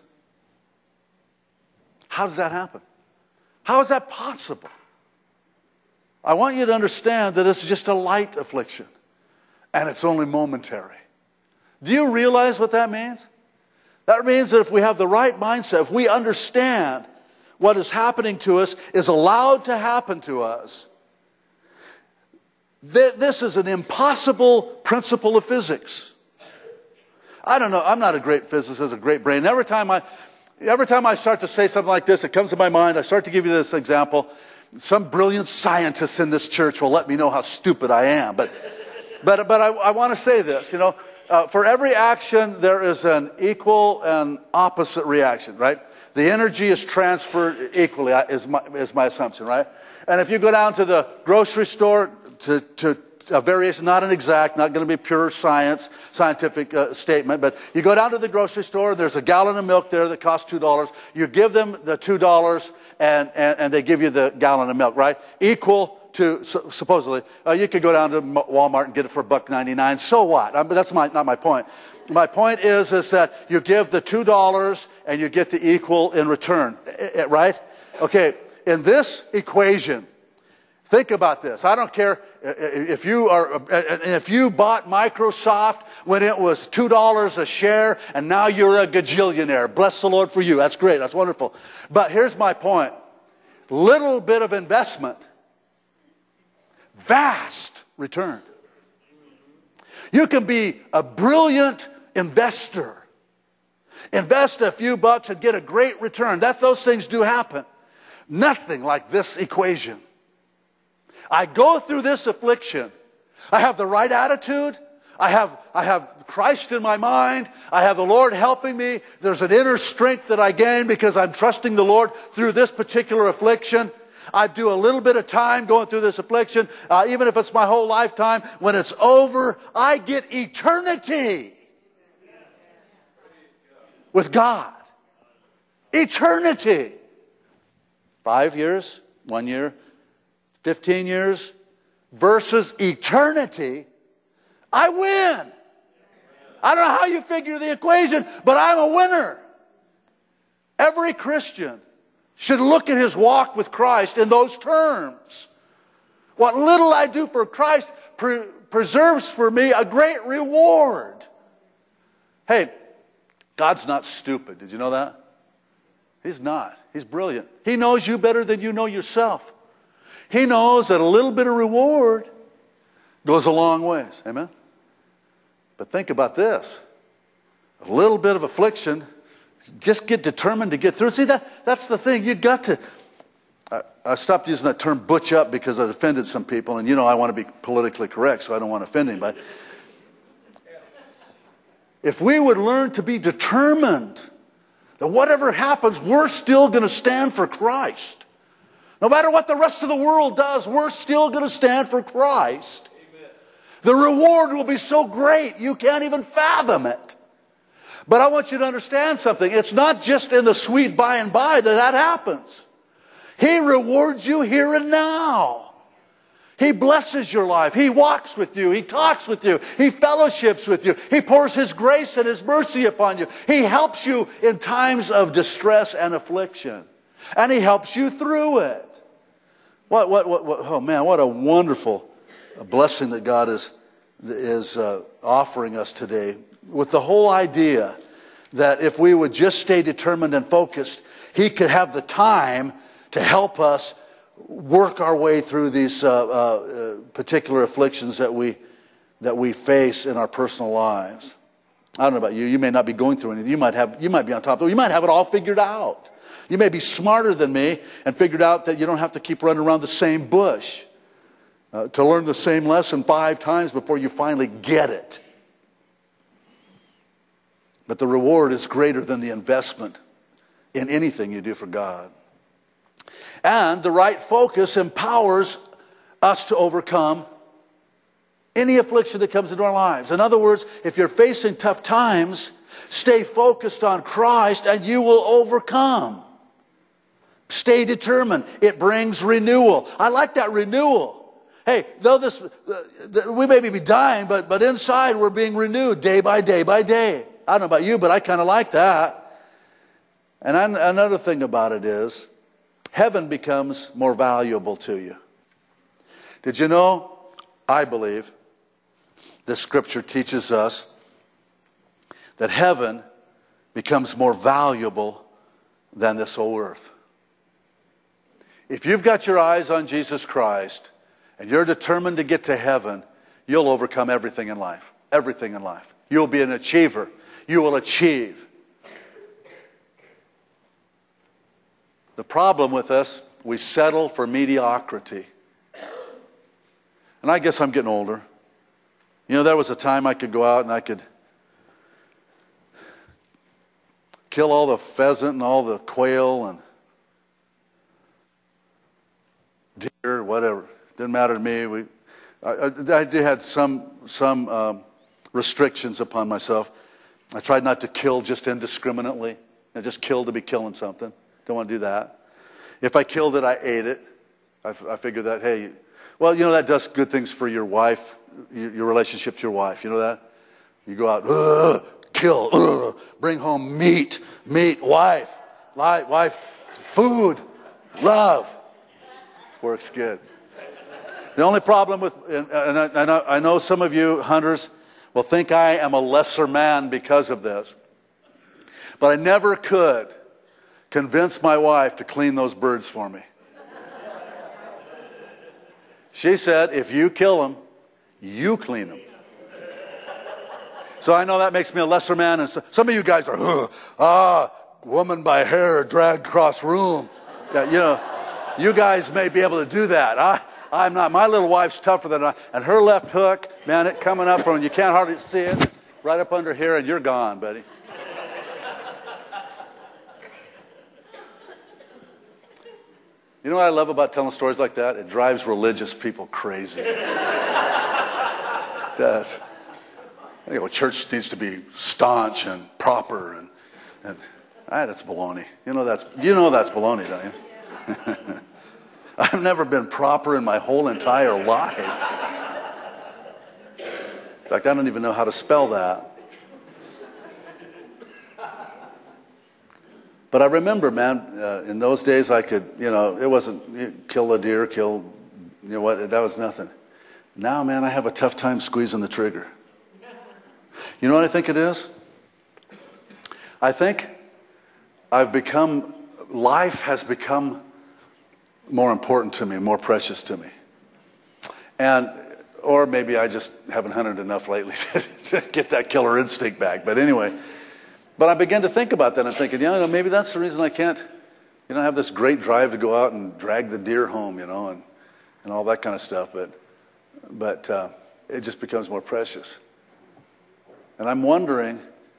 how does that happen? How is that possible? I want you to understand that it's just a light affliction, and it's only momentary. Do you realize what that means? That means that if we have the right mindset, if we understand what is happening to us is allowed to happen to us, th- this is an impossible principle of physics. I don't know, I'm not a great physicist, a great brain. Every time I, every time I start to say something like this, it comes to my mind, I start to give you this example. Some brilliant scientists in this church will let me know how stupid I am. But, but, but I, I want to say this, you know. Uh, for every action, there is an equal and opposite reaction, right? The energy is transferred equally, is my, is my assumption, right? And if you go down to the grocery store, to, to a variation, not an exact, not going to be pure science, scientific uh, statement, but you go down to the grocery store, there's a gallon of milk there that costs two dollars. You give them the two dollars, and, and, and they give you the gallon of milk, right? Equal to, supposedly, uh, you could go down to Walmart and get it for a buck ninety-nine. So what? I mean, that's my, not my point. My point is, is that you give the two dollars and you get the equal in return, right? Okay, in this equation, think about this. I don't care if you are, if you bought Microsoft when it was two dollars a share and now you're a gajillionaire. Bless the Lord for you. That's great. That's wonderful. But here's my point. Little bit of investment, vast return. You can be a brilliant investor. Invest a few bucks and get a great return. That those things do happen. Nothing like this equation. I go through this affliction. I have the right attitude. I have, I have Christ in my mind. I have the Lord helping me. There's an inner strength that I gain because I'm trusting the Lord through this particular affliction. I do a little bit of time going through this affliction, uh, even if it's my whole lifetime. When it's over, I get eternity with God. Eternity. Five years, one year, fifteen years versus eternity. I win. I don't know how you figure the equation, but I'm a winner. Every Christian should look at his walk with Christ in those terms. What little I do for Christ pre- preserves for me a great reward. Hey, God's not stupid. Did you know that? He's not. He's brilliant. He knows you better than you know yourself. He knows that a little bit of reward goes a long ways. Amen? But think about this. A little bit of affliction, just get determined to get through. See, that, that's the thing. You got to... I, I stopped using that term butch up because it offended some people. And you know I want to be politically correct, so I don't want to offend anybody. If we would learn to be determined that whatever happens, we're still going to stand for Christ. No matter what the rest of the world does, we're still going to stand for Christ. Amen. The reward will be so great, you can't even fathom it. But I want you to understand something. It's not just in the sweet by and by that that happens. He rewards you here and now. He blesses your life. He walks with you. He talks with you. He fellowships with you. He pours His grace and His mercy upon you. He helps you in times of distress and affliction. And He helps you through it. What, what, what, what oh man, what a wonderful blessing that God is, is uh, offering us today. With the whole idea that if we would just stay determined and focused, He could have the time to help us work our way through these uh, uh, particular afflictions that we that we face in our personal lives. I don't know about you. You may not be going through anything. You might have. You might be on top of it. You might have it all figured out. You may be smarter than me and figured out that you don't have to keep running around the same bush uh, to learn the same lesson five times before you finally get it. But the reward is greater than the investment in anything you do for God. And the right focus empowers us to overcome any affliction that comes into our lives. In other words, if you're facing tough times, Stay focused on Christ and you will overcome. Stay determined. It brings renewal. I like that renewal. Hey, though this, uh, we may be dying, but, but inside we're being renewed day by day by day. I don't know about you, but I kind of like that. And I'm, another thing about it is, heaven becomes more valuable to you. Did you know, I believe, this scripture teaches us that heaven becomes more valuable than this whole earth. If you've got your eyes on Jesus Christ and you're determined to get to heaven, you'll overcome everything in life. Everything in life. You'll be an achiever. You will achieve. The problem with us, we settle for mediocrity. And I guess I'm getting older. You know, there was a time I could go out and I could kill all the pheasant and all the quail and deer, whatever. Didn't matter to me. We, I, I, I had some some um, restrictions upon myself. I tried not to kill just indiscriminately. I just killed to be killing something. Don't want to do that. If I killed it, I ate it. I, I figured that, hey, well, you know, that does good things for your wife, your, your relationship to your wife. You know that? You go out, ugh, kill, ugh, bring home meat, meat, wife, life, wife, food, love. Works good. The only problem with, and, and I, and I know some of you hunters will think I am a lesser man because of this, but I never could convince my wife to clean those birds for me. She said, if you kill them, you clean them. So I know that makes me a lesser man. And so, some of you guys are, huh, ah, woman by hair dragged across room. Yeah, you know, you guys may be able to do that. I, I'm not. My little wife's tougher than I. And her left hook, man, it coming up from, you can't hardly see it, right up under here, and you're gone, buddy. You know what I love about telling stories like that? It drives religious people crazy. It does. You know, church needs to be staunch and proper, and, and ah, that's baloney. You know that's you know that's baloney, don't you? I've never been proper in my whole entire life. In fact, I don't even know how to spell that. But I remember, man, uh, in those days I could, you know, it wasn't you kill a deer, kill, you know what, that was nothing. Now, man, I have a tough time squeezing the trigger. You know what I think it is? I think I've become, life has become more important to me, more precious to me. And, or maybe I just haven't hunted enough lately to get that killer instinct back. But anyway, but I began to think about that. I'm thinking, you know, maybe that's the reason I can't, you know, have this great drive to go out and drag the deer home, you know, and, and all that kind of stuff. But, but uh, it just becomes more precious. And I'm wondering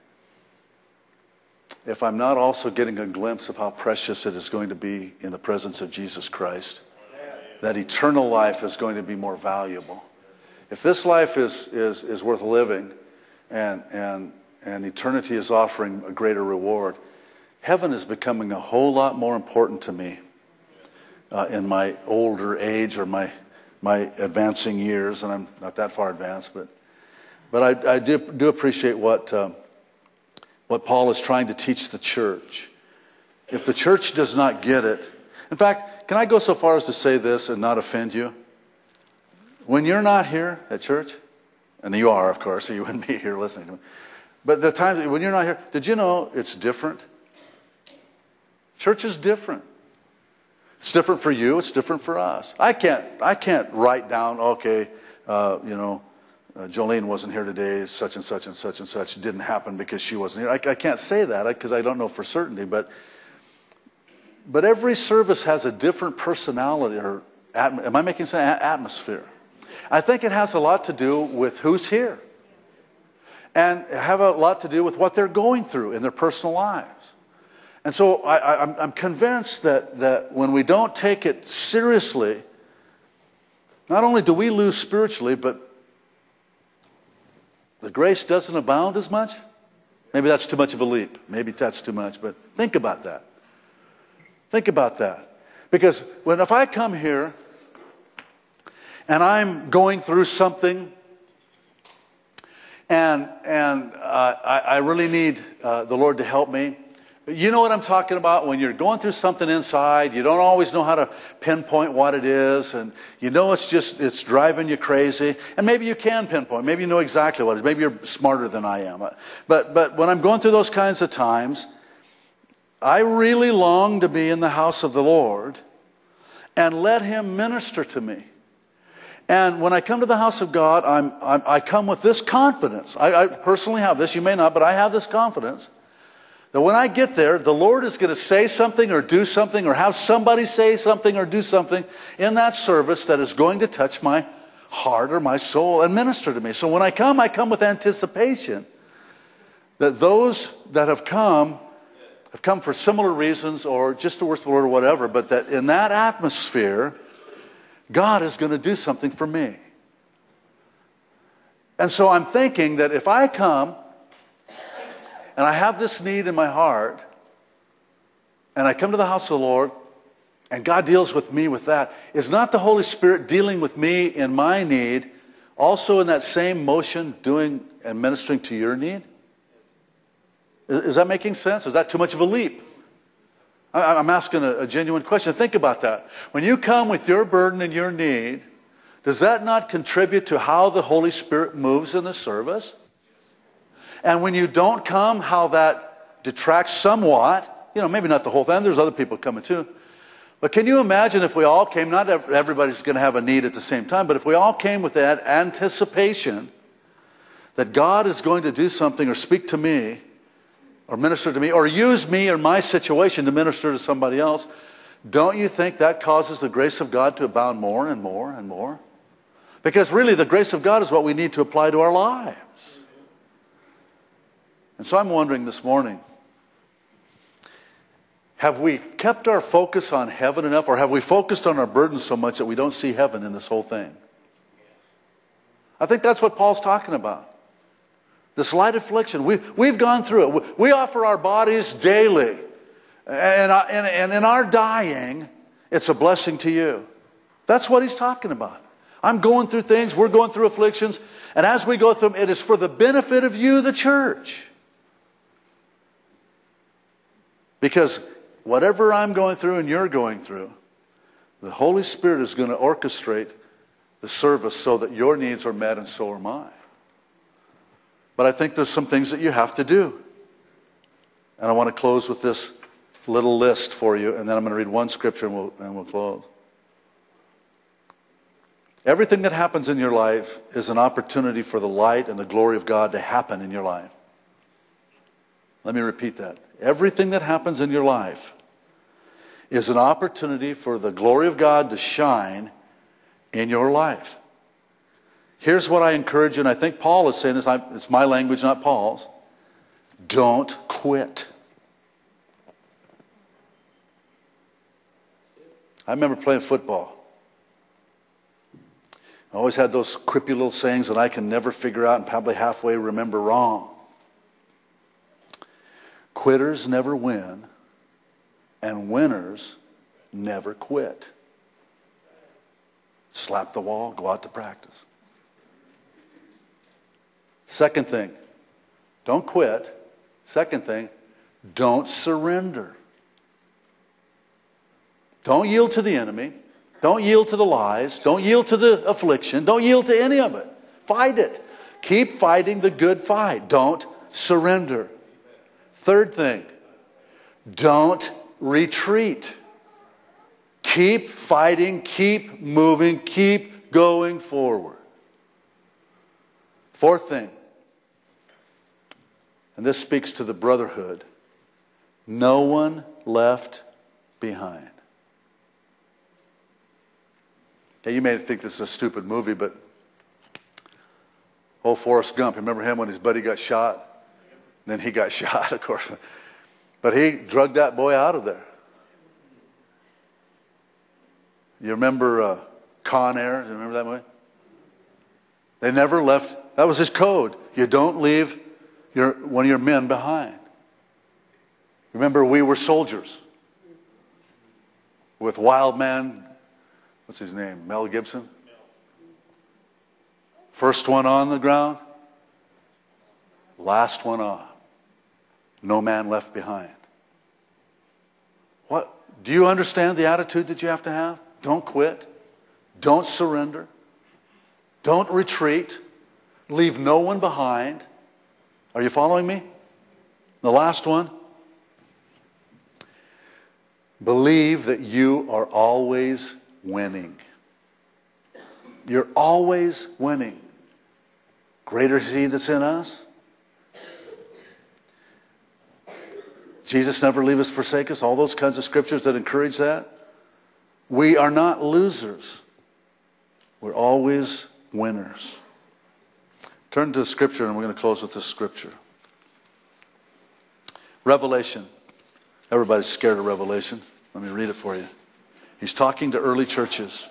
if I'm not also getting a glimpse of how precious it is going to be in the presence of Jesus Christ. That eternal life is going to be more valuable. If this life is is, is worth living and, and, and eternity is offering a greater reward, heaven is becoming a whole lot more important to me uh, in my older age or my, my advancing years. And I'm not that far advanced, but But I, I do, do appreciate what, uh, what Paul is trying to teach the church. If the church does not get it, in fact, can I go so far as to say this and not offend you? When you're not here at church, and you are, of course, or you wouldn't be here listening to me, but the times when you're not here, did you know it's different? Church is different. It's different for you. It's different for us. I can't, I can't write down, okay, uh, you know, Uh, Jolene wasn't here today, such and such and such and such. It didn't happen because she wasn't here. I, I can't say that because I don't know for certainty. But but every service has a different personality or atm- am I making sense? Atmosphere. I think it has a lot to do with who's here, and have a lot to do with what they're going through in their personal lives. And so I, I, I'm, I'm convinced that that when we don't take it seriously, not only do we lose spiritually, but the grace doesn't abound as much. Maybe that's too much of a leap. Maybe that's too much, but think about that. Think about that. Because when if I come here and I'm going through something and, and uh, I, I really need uh, the Lord to help me, you know what I'm talking about? When you're going through something inside, you don't always know how to pinpoint what it is, and you know it's just, it's driving you crazy. And maybe you can pinpoint. Maybe you know exactly what it is. Maybe you're smarter than I am. But, but when I'm going through those kinds of times, I really long to be in the house of the Lord and let Him minister to me. And when I come to the house of God, I'm, I'm, I come with this confidence. I, I personally have this. You may not, but I have this confidence. That when I get there, the Lord is going to say something or do something or have somebody say something or do something in that service that is going to touch my heart or my soul and minister to me. So when I come, I come with anticipation that those that have come have come for similar reasons or just to worship the Lord or whatever, but that in that atmosphere, God is going to do something for me. And so I'm thinking that if I come and I have this need in my heart, and I come to the house of the Lord, and God deals with me with that, is not the Holy Spirit dealing with me in my need, also in that same motion doing and ministering to your need? Is, is that making sense? Is that too much of a leap? I, I'm asking a, a genuine question. Think about that. When you come with your burden and your need, does that not contribute to how the Holy Spirit moves in the service? And when you don't come, how that detracts somewhat. You know, maybe not the whole thing. There's other people coming too. But can you imagine if we all came, not everybody's going to have a need at the same time, but if we all came with that anticipation that God is going to do something or speak to me or minister to me or use me or my situation to minister to somebody else, don't you think that causes the grace of God to abound more and more and more? Because really the grace of God is what we need to apply to our lives. And so I'm wondering this morning, have we kept our focus on heaven enough, or have we focused on our burden so much that we don't see heaven in this whole thing? I think that's what Paul's talking about. This light affliction, we, we've gone through it. We, we offer our bodies daily. And, and, and in our dying, it's a blessing to you. That's what he's talking about. I'm going through things, we're going through afflictions, and as we go through them, it is for the benefit of you, the church. Because whatever I'm going through and you're going through, the Holy Spirit is going to orchestrate the service so that your needs are met and so are mine. But I think there's some things that you have to do. And I want to close with this little list for you, and then I'm going to read one scripture and we'll, and we'll close. Everything that happens in your life is an opportunity for the light and the glory of God to happen in your life. Let me repeat that. Everything that happens in your life is an opportunity for the glory of God to shine in your life. Here's what I encourage you, and I think Paul is saying this, it's my language, not Paul's. Don't quit. I remember playing football. I always had those quippy little sayings that I can never figure out and probably halfway remember wrong. Quitters never win, and winners never quit. Slap the wall, go out to practice. Second thing, don't quit. Second thing, don't surrender. Don't yield to the enemy. Don't yield to the lies. Don't yield to the affliction. Don't yield to any of it. Fight it. Keep fighting the good fight. Don't surrender. Third thing, don't retreat. Keep fighting, keep moving, keep going forward. Fourth thing, and this speaks to the brotherhood, no one left behind. Now, you may think this is a stupid movie, but old Forrest Gump, remember him when his buddy got shot? Then he got shot, of course. But he drugged that boy out of there. You remember uh, Con Air? Do you remember that movie? They never left. That was his code. You don't leave your, one of your men behind. Remember, we were soldiers with wild man, what's his name, Mel Gibson? First one on the ground, last one off. No man left behind. What? Do you understand the attitude that you have to have? Don't quit. Don't surrender. Don't retreat. Leave no one behind. Are you following me? The last one. Believe that you are always winning. You're always winning. Greater is He that's in us. Jesus never leave us, forsake us. All those kinds of scriptures that encourage that. We are not losers. We're always winners. Turn to the scripture, and we're going to close with this scripture. Revelation. Everybody's scared of Revelation. Let me read it for you. He's talking to early churches.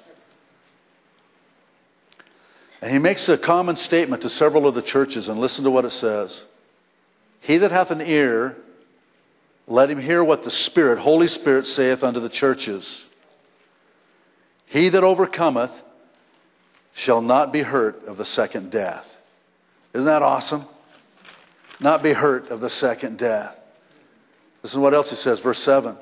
And he makes a common statement to several of the churches, and listen to what it says. He that hath an ear, let him hear what the Spirit, Holy Spirit, saith unto the churches. He that overcometh shall not be hurt of the second death. Isn't that awesome? Not be hurt of the second death. Listen to what else he says, verse seven.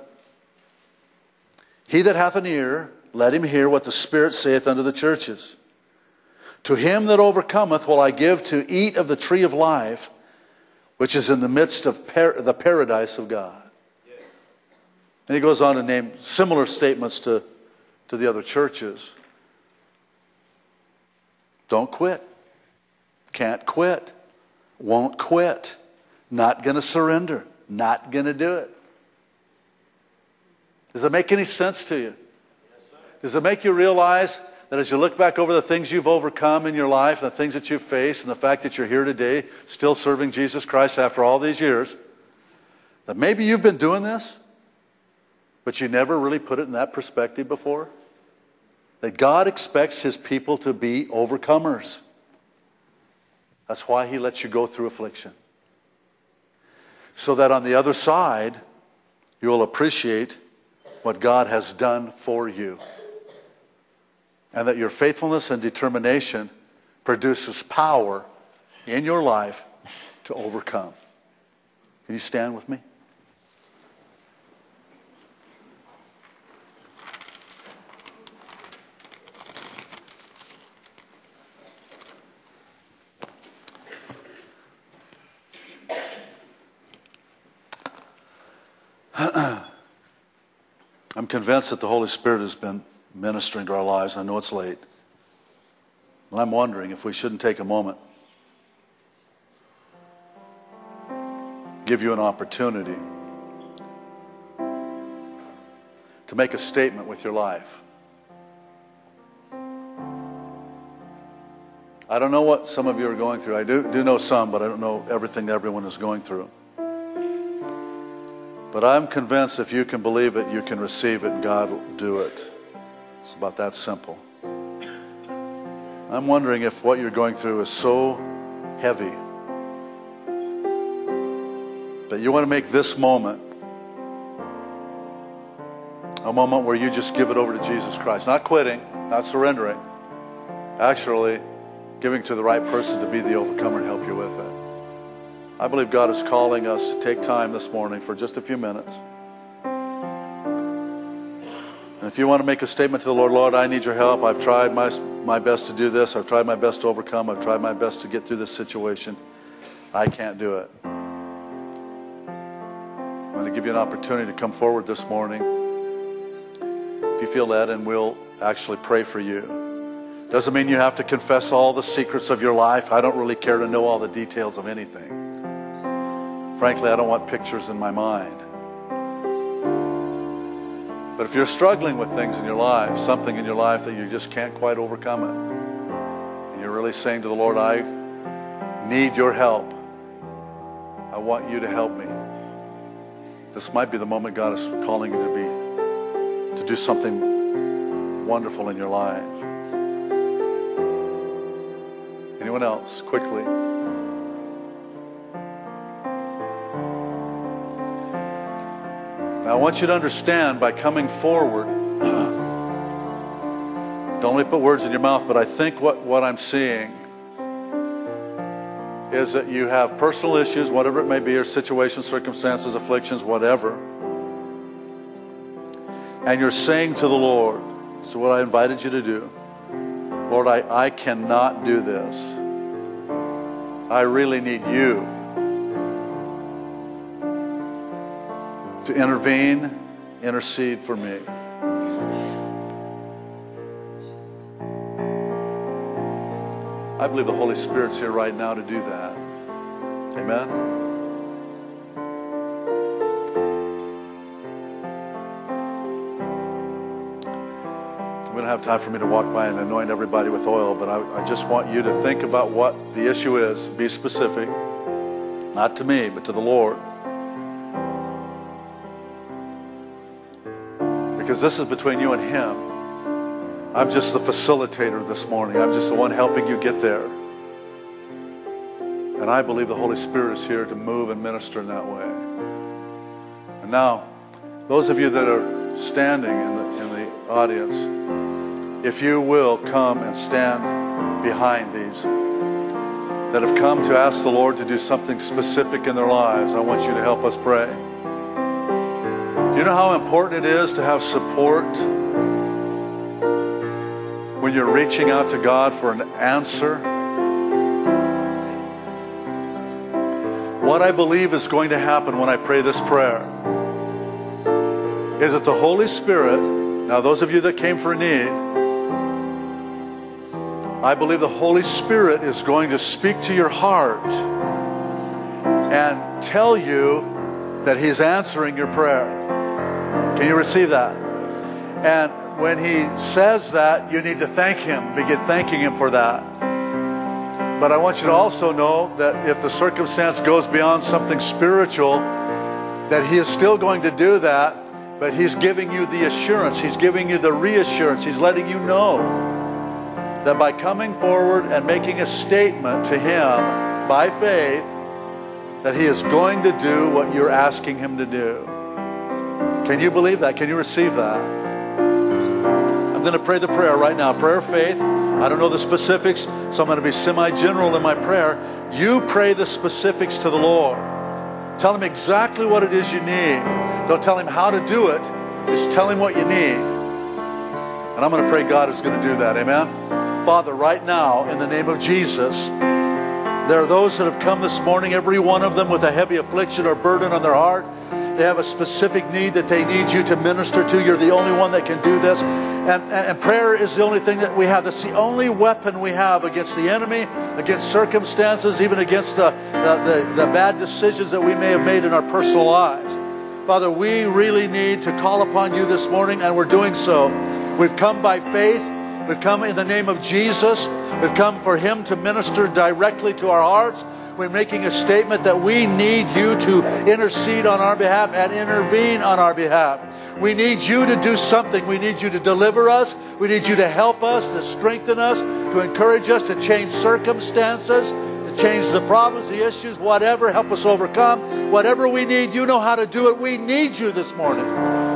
He that hath an ear, let him hear what the Spirit saith unto the churches. To him that overcometh will I give to eat of the tree of life, which is in the midst of par- the paradise of God. And he goes on to name similar statements to, to the other churches. Don't quit. Can't quit. Won't quit. Not going to surrender. Not going to do it. Does it make any sense to you? Does it make you realize that as you look back over the things you've overcome in your life, the things that you've faced, and the fact that you're here today still serving Jesus Christ after all these years, that maybe you've been doing this, but you never really put it in that perspective before? That God expects His people to be overcomers. That's why He lets you go through affliction. So that on the other side, you'll appreciate what God has done for you. And that your faithfulness and determination produces power in your life to overcome. Can you stand with me? I'm convinced that the Holy Spirit has been ministering to our lives. I know it's late. And I'm wondering if we shouldn't take a moment, give you an opportunity to make a statement with your life. I don't know what some of you are going through. I do, do know some, but I don't know everything that everyone is going through. But I'm convinced if you can believe it, you can receive it, and God will do it. It's about that simple. I'm wondering if what you're going through is so heavy that you want to make this moment a moment where you just give it over to Jesus Christ. Not quitting, not surrendering. Actually, giving to the right person to be the overcomer and help you with it. I believe God is calling us to take time this morning for just a few minutes. And if you want to make a statement to the Lord, Lord, I need your help. I've tried my, my best to do this. I've tried my best to overcome. I've tried my best to get through this situation. I can't do it. I'm going to give you an opportunity to come forward this morning. If you feel that, and we'll actually pray for you. Doesn't mean you have to confess all the secrets of your life. I don't really care to know all the details of anything. Frankly, I don't want pictures in my mind. But if you're struggling with things in your life, something in your life that you just can't quite overcome it, and you're really saying to the Lord, I need your help. I want you to help me. This might be the moment God is calling you to be, to do something wonderful in your life. Anyone else? Quickly. I want you to understand, by coming forward, don't let me put words in your mouth, but I think what, what I'm seeing is that you have personal issues, whatever it may be, or situations, circumstances, afflictions, whatever. And you're saying to the Lord, so what I invited you to do, Lord, I, I cannot do this. I really need you to intervene, intercede for me. I believe the Holy Spirit's here right now to do that. Amen? We don't have time for me to walk by and anoint everybody with oil, but I, I just want you to think about what the issue is. Be specific. Not to me, but to the Lord. Because this is between you and Him. I'm just the facilitator this morning. I'm just the one helping you get there. And I believe the Holy Spirit is here to move and minister in that way. And now, those of you that are standing in the, in the audience, if you will come and stand behind these that have come to ask the Lord to do something specific in their lives, I want you to help us pray. Do you know how important it is to have support when you're reaching out to God for an answer? What I believe is going to happen when I pray this prayer is that the Holy Spirit, now those of you that came for a need, I believe the Holy Spirit is going to speak to your heart and tell you that He's answering your prayer. Can you receive that? And when He says that, you need to thank Him. Begin thanking Him for that. But I want you to also know that if the circumstance goes beyond something spiritual, that He is still going to do that, but He's giving you the assurance. He's giving you the reassurance. He's letting you know that by coming forward and making a statement to Him by faith, that He is going to do what you're asking Him to do. Can you believe that? Can you receive that? I'm going to pray the prayer right now. Prayer of faith. I don't know the specifics, so I'm going to be semi-general in my prayer. You pray the specifics to the Lord. Tell Him exactly what it is you need. Don't tell Him how to do it. Just tell Him what you need. And I'm going to pray God is going to do that. Amen? Father, right now, in the name of Jesus, there are those that have come this morning, every one of them with a heavy affliction or burden on their heart. They have a specific need that they need you to minister to. You're the only one that can do this. And, and, and prayer is the only thing that we have. That's the only weapon we have against the enemy, against circumstances, even against uh, the, the, the bad decisions that we may have made in our personal lives. Father, we really need to call upon you this morning, and we're doing so. We've come by faith. We've come in the name of Jesus. We've come for Him to minister directly to our hearts. We're making a statement that we need you to intercede on our behalf and intervene on our behalf. We need you to do something. We need you to deliver us. We need you to help us, to strengthen us, to encourage us, to change circumstances, to change the problems, the issues, whatever. Help us overcome. Whatever we need, you know how to do it. We need you this morning.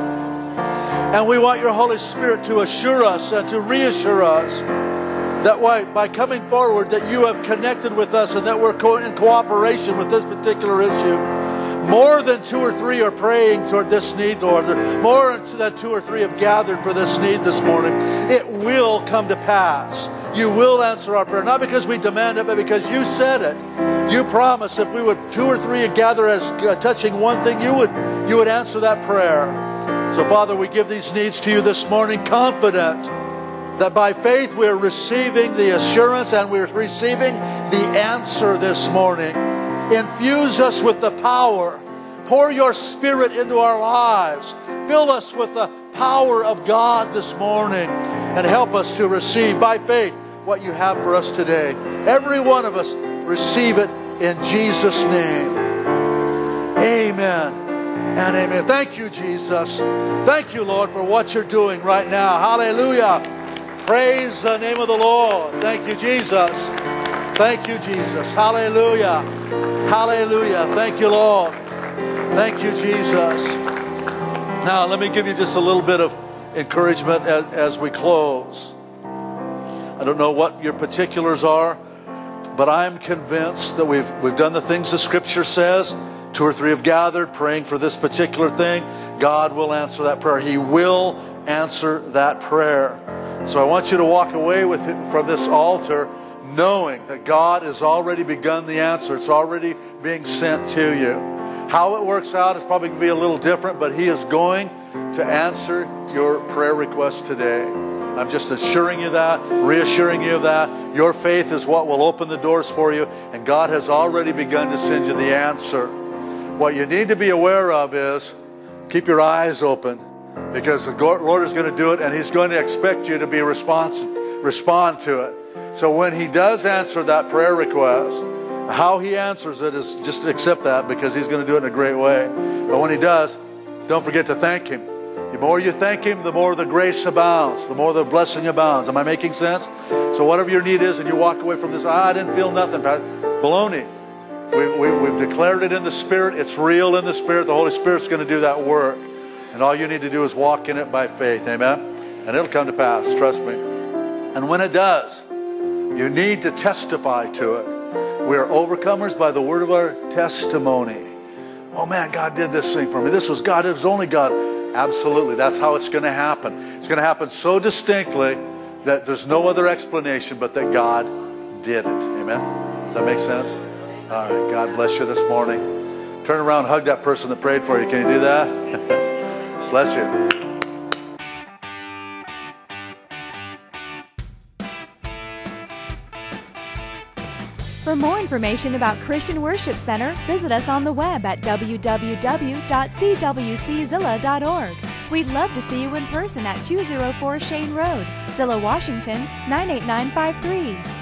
And we want your Holy Spirit to assure us and to reassure us that way, by coming forward, that you have connected with us and that we're co- in cooperation with this particular issue. More than two or three are praying toward this need, Lord. More than two or three have gathered for this need this morning. It will come to pass. You will answer our prayer, not because we demand it, but because you said it. You promised if we would two or three gather as uh, touching one thing, you would you would answer that prayer. So, Father, we give these needs to you this morning, confident that by faith we're receiving the assurance and we're receiving the answer this morning. Infuse us with the power. Pour your Spirit into our lives. Fill us with the power of God this morning and help us to receive by faith what you have for us today. Every one of us receive it in Jesus' name. Amen and amen. Thank you, Jesus. Thank you, Lord, for what you're doing right now. Hallelujah. Praise the name of the Lord. Thank you, Jesus. Thank you, Jesus. Hallelujah. Hallelujah. Thank you, Lord. Thank you, Jesus. Now, let me give you just a little bit of encouragement as, as we close. I don't know what your particulars are, but I'm convinced that we've, we've done the things the Scripture says. Two or three have gathered praying for this particular thing. God will answer that prayer. He will answer that prayer. So I want you to walk away with it from this altar knowing that God has already begun the answer. It's already being sent to you. How it works out is probably going to be a little different, but He is going to answer your prayer request today. I'm just assuring you that, reassuring you of that. Your faith is what will open the doors for you, and God has already begun to send you the answer. What you need to be aware of is keep your eyes open, because the Lord is going to do it, and He's going to expect you to be response, respond to it. So when He does answer that prayer request, how He answers it is just accept that, because He's going to do it in a great way. But when He does, don't forget to thank Him. The more you thank Him, the more the grace abounds, the more the blessing abounds. Am I making sense? So whatever your need is, and you walk away from this, ah, I didn't feel nothing, baloney. We, we, we've declared it in the Spirit. It's real in the Spirit. The Holy Spirit's going to do that work. And all you need to do is walk in it by faith. Amen? And it'll come to pass. Trust me. And when it does, you need to testify to it. We are overcomers by the word of our testimony. Oh man, God did this thing for me. This was God. It was only God. Absolutely. That's how it's going to happen. It's going to happen so distinctly that there's no other explanation but that God did it. Amen? Does that make sense? All right. God bless you this morning. Turn around and hug that person that prayed for you. Can you do that? Bless you. For more information about Christian Worship Center, visit us on the web at w w w dot c w c zilla dot org. We'd love to see you in person at two oh four Shane Road, Zillah, Washington, nine eight nine five three.